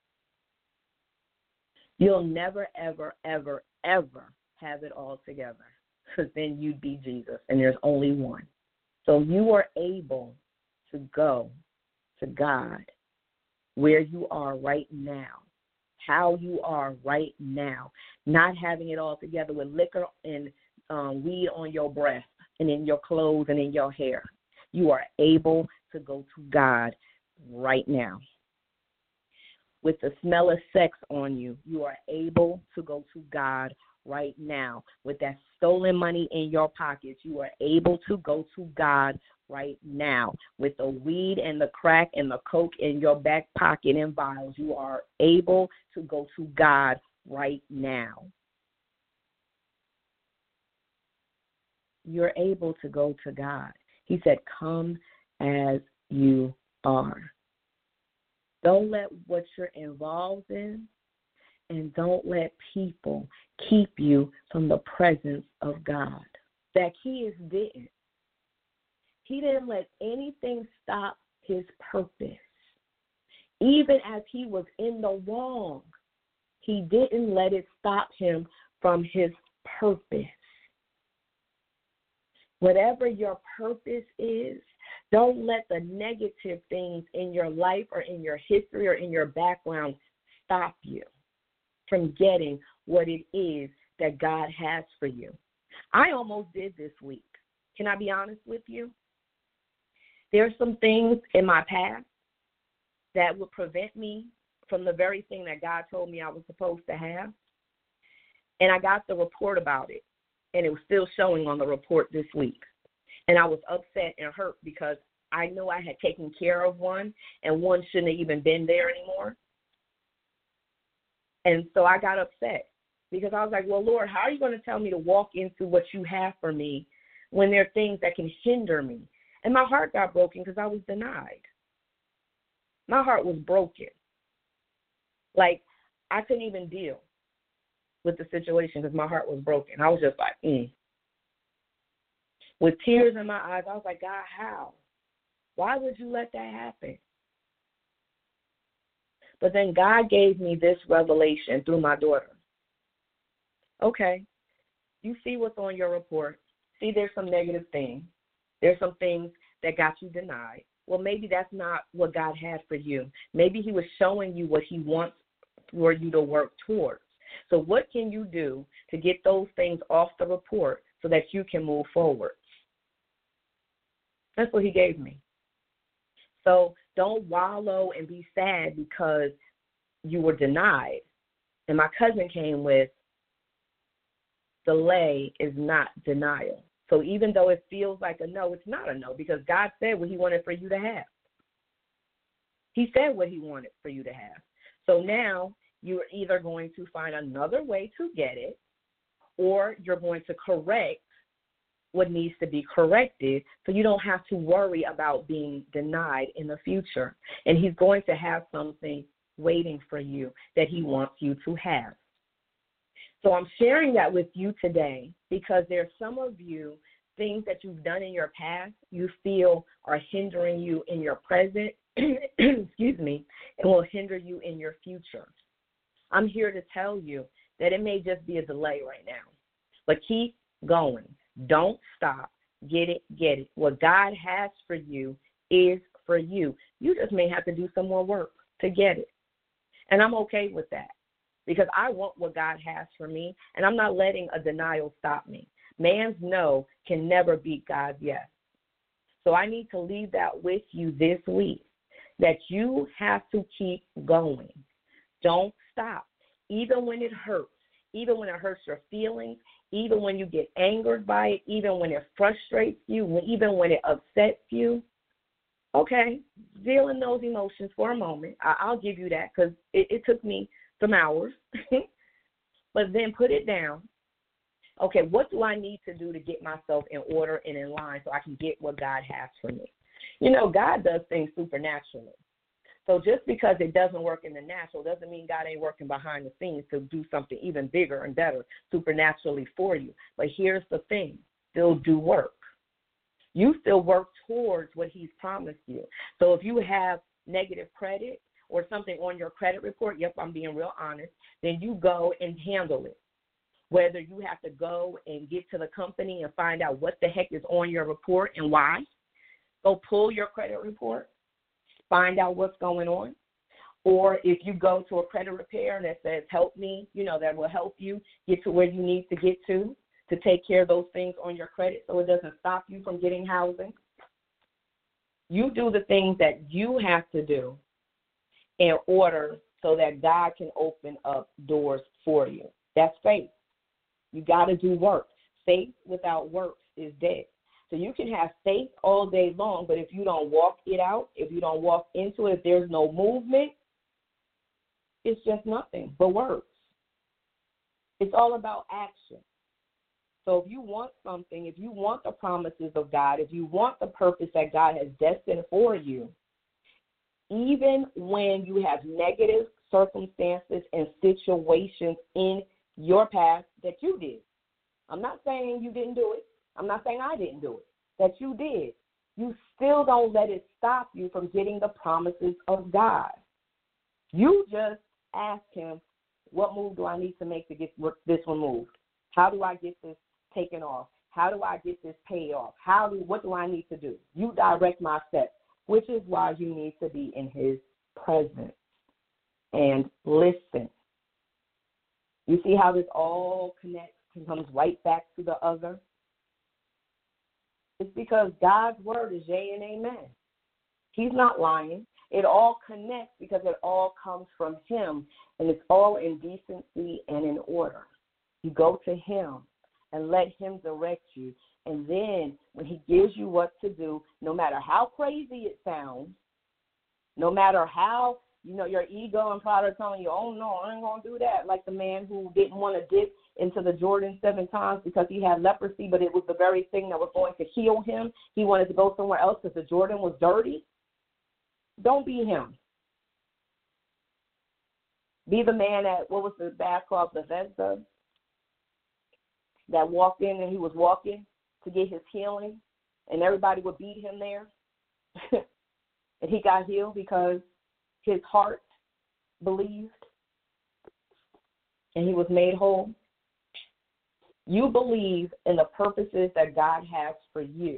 You'll never, ever, ever, ever have it all together, because then you'd be Jesus, and there's only one. So you are able to go to God where you are right now, how you are right now, not having it all together with liquor and weed on your breath and in your clothes and in your hair. You are able to go to God right now. With the smell of sex on you, you are able to go to God right now. With that stolen money in your pockets, you are able to go to God right now. With the weed and the crack and the coke in your back pocket and vials, you are able to go to God right now. You're able to go to God. He said, come as you are. Don't let what you're involved in, and don't let people keep you from the presence of God. Zacchaeus didn't. He didn't let anything stop his purpose. Even as he was in the wrong, he didn't let it stop him from his purpose. Whatever your purpose is, don't let the negative things in your life or in your history or in your background stop you from getting what it is that God has for you. I almost did this week. Can I be honest with you? There are some things in my past that would prevent me from the very thing that God told me I was supposed to have. And I got the report about it, and it was still showing on the report this week. And I was upset and hurt because I knew I had taken care of one, and one shouldn't have even been there anymore. And so I got upset because I was like, well, Lord, how are you going to tell me to walk into what you have for me when there are things that can hinder me? And my heart got broken because I was denied. My heart was broken. Like, I couldn't even deal with the situation because my heart was broken. I was just like, With tears in my eyes, I was like, God, how? Why would you let that happen? But then God gave me this revelation through my daughter. Okay, you see what's on your report. See, there's some negative things. There's some things that got you denied. Well, maybe that's not what God had for you. Maybe he was showing you what he wants for you to work towards. So what can you do to get those things off the report so that you can move forward? That's what he gave me. So don't wallow and be sad because you were denied. And my cousin came with, delay is not denial. So even though it feels like a no, it's not a no because God said what he wanted for you to have. He said what he wanted for you to have. So now you're either going to find another way to get it or you're going to correct what needs to be corrected so you don't have to worry about being denied in the future. And he's going to have something waiting for you that he wants you to have. So I'm sharing that with you today because there's some of you, things that you've done in your past, you feel are hindering you in your present, excuse me, and will hinder you in your future. I'm here to tell you that it may just be a delay right now, but keep going. Don't stop. Get it, get it. What God has for you is for you. You just may have to do some more work to get it. And I'm okay with that because I want what God has for me, and I'm not letting a denial stop me. Man's no can never beat God's yes. So I need to leave that with you this week, that you have to keep going. Don't stop. Even when it hurts, even when it hurts your feelings, even when you get angered by it, even when it frustrates you, even when it upsets you. Okay, deal in those emotions for a moment. I'll give you that because it took me some hours. But then put it down. Okay, what do I need to do to get myself in order and in line so I can get what God has for me? You know, God does things supernaturally. So just because it doesn't work in the natural doesn't mean God ain't working behind the scenes to do something even bigger and better supernaturally for you. But here's the thing, still do work. You still work towards what he's promised you. So if you have negative credit or something on your credit report, yep, I'm being real honest, then you go and handle it. Whether you have to go and get to the company and find out what the heck is on your report and why, go pull your credit report, find out what's going on. Or if you go to a credit repair that says, help me, that will help you get to where you need to get to take care of those things on your credit so it doesn't stop you from getting housing. You do the things that you have to do in order so that God can open up doors for you. That's faith. You got to do work. Faith without works is dead. So you can have faith all day long, but if you don't walk it out, if you don't walk into it, if there's no movement, it's just nothing but words. It's all about action. So if you want something, if you want the promises of God, if you want the purpose that God has destined for you, even when you have negative circumstances and situations in your past that you did. I'm not saying you didn't do it. I'm not saying I didn't do it, that you did. You still don't let it stop you from getting the promises of God. You just ask him, what move do I need to make to get this removed? How do I get this taken off? How do I get this paid off? What do I need to do? You direct my steps, which is why you need to be in his presence and listen. You see how this all connects and comes right back to the other? It's because God's word is yea and amen. He's not lying. It all connects because it all comes from him, and it's all in decency and in order. You go to him and let him direct you, and then when he gives you what to do, no matter how crazy it sounds, no matter how, your ego and pride are telling you, oh, no, I ain't going to do that, like the man who didn't want to dip into the Jordan 7 times because he had leprosy, but it was the very thing that was going to heal him. He wanted to go somewhere else because the Jordan was dirty. Don't be him. Be the man at, what was the bath called, Bethesda, that walked in and he was walking to get his healing, and everybody would beat him there. and he got healed because his heart believed and he was made whole. You believe in the purposes that God has for you,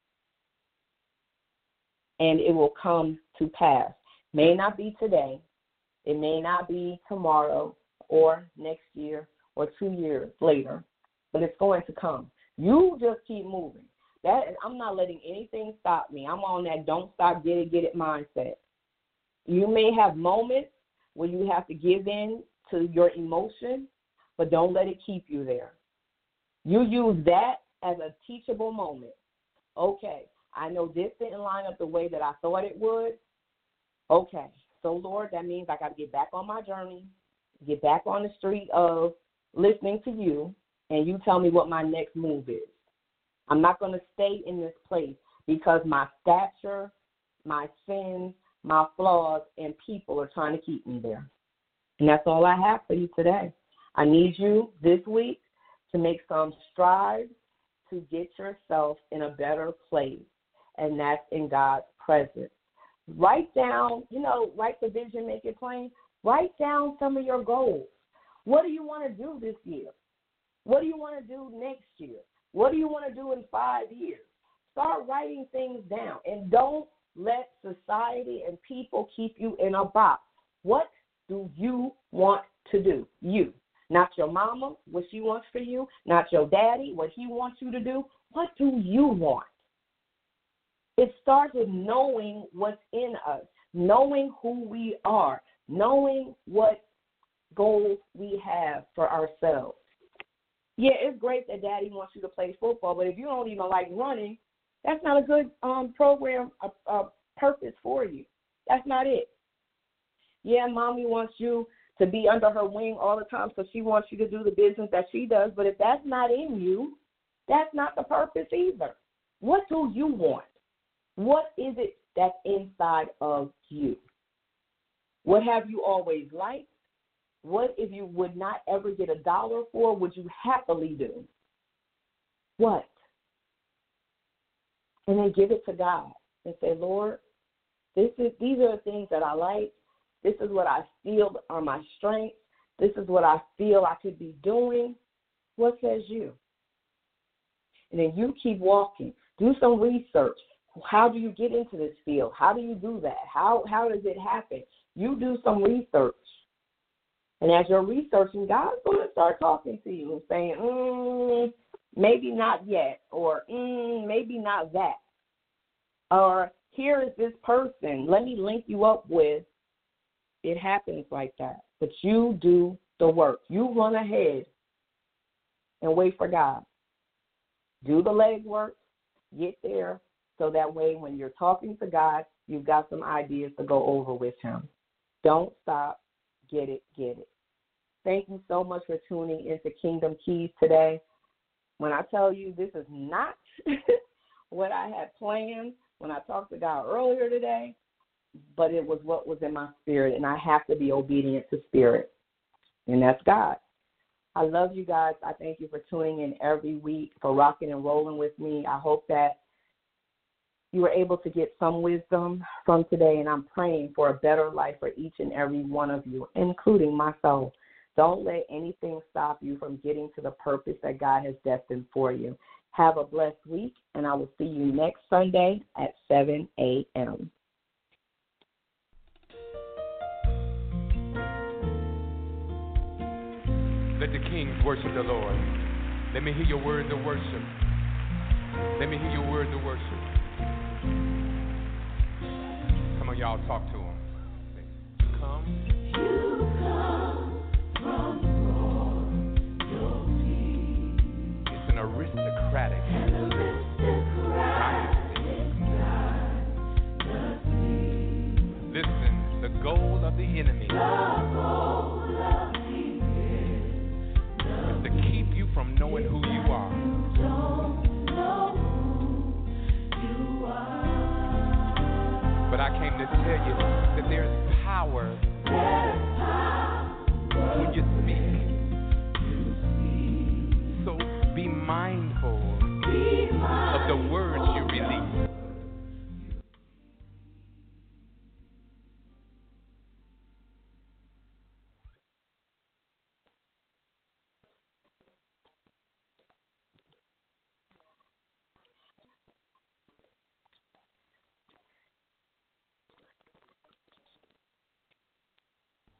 and it will come to pass. May not be today, it may not be tomorrow or next year or 2 years later, but it's going to come. You just keep moving. I'm not letting anything stop me. I'm on that don't stop, get it mindset. You may have moments where you have to give in to your emotion, but don't let it keep you there. You use that as a teachable moment. Okay, I know this didn't line up the way that I thought it would. Okay, so Lord, that means I got to get back on my journey, get back on the street of listening to you, and you tell me what my next move is. I'm not going to stay in this place because my stature, my sins, my flaws, and people are trying to keep me there. And that's all I have for you today. I need you this week to make some strides to get yourself in a better place, and that's in God's presence. Write down, write the vision, make it plain. Write down some of your goals. What do you want to do this year? What do you want to do next year? What do you want to do in 5 years? Start writing things down, and don't let society and people keep you in a box. What do you want to do? You. Not your mama, what she wants for you. Not your daddy, what he wants you to do. What do you want? It starts with knowing what's in us, knowing who we are, knowing what goals we have for ourselves. Yeah, it's great that daddy wants you to play football, but if you don't even like running, that's not a good program, purpose for you. That's not it. Yeah, mommy wants you to be under her wing all the time because she wants you to do the business that she does, but if that's not in you, that's not the purpose either. What do you want? What is it that's inside of you? What have you always liked? What if you would not ever get $1 for, would you happily do? What? And then give it to God and say, Lord, these are the things that I like. This is what I feel are my strengths. This is what I feel I could be doing. What says you? And then you keep walking. Do some research. How do you get into this field? How do you do that? How does it happen? You do some research. And as you're researching, God's going to start talking to you and saying, maybe not yet, or maybe not that. Or here is this person. Let me link you up with. It happens like that. But you do the work. You run ahead and wait for God. Do the legwork. Get there so that way when you're talking to God, you've got some ideas to go over with him. Don't stop. Get it. Thank you so much for tuning into Kingdom Keys today. When I tell you this is not what I had planned when I talked to God earlier today, but it was what was in my spirit, and I have to be obedient to spirit, and that's God. I love you guys. I thank you for tuning in every week, for rocking and rolling with me. I hope that you were able to get some wisdom from today, and I'm praying for a better life for each and every one of you, including myself. Don't let anything stop you from getting to the purpose that God has destined for you. Have a blessed week, and I will see you next Sunday at 7 a.m. Let the kings worship the Lord. Let me hear your words of worship. Let me hear your words of worship. Come on, y'all, talk to him.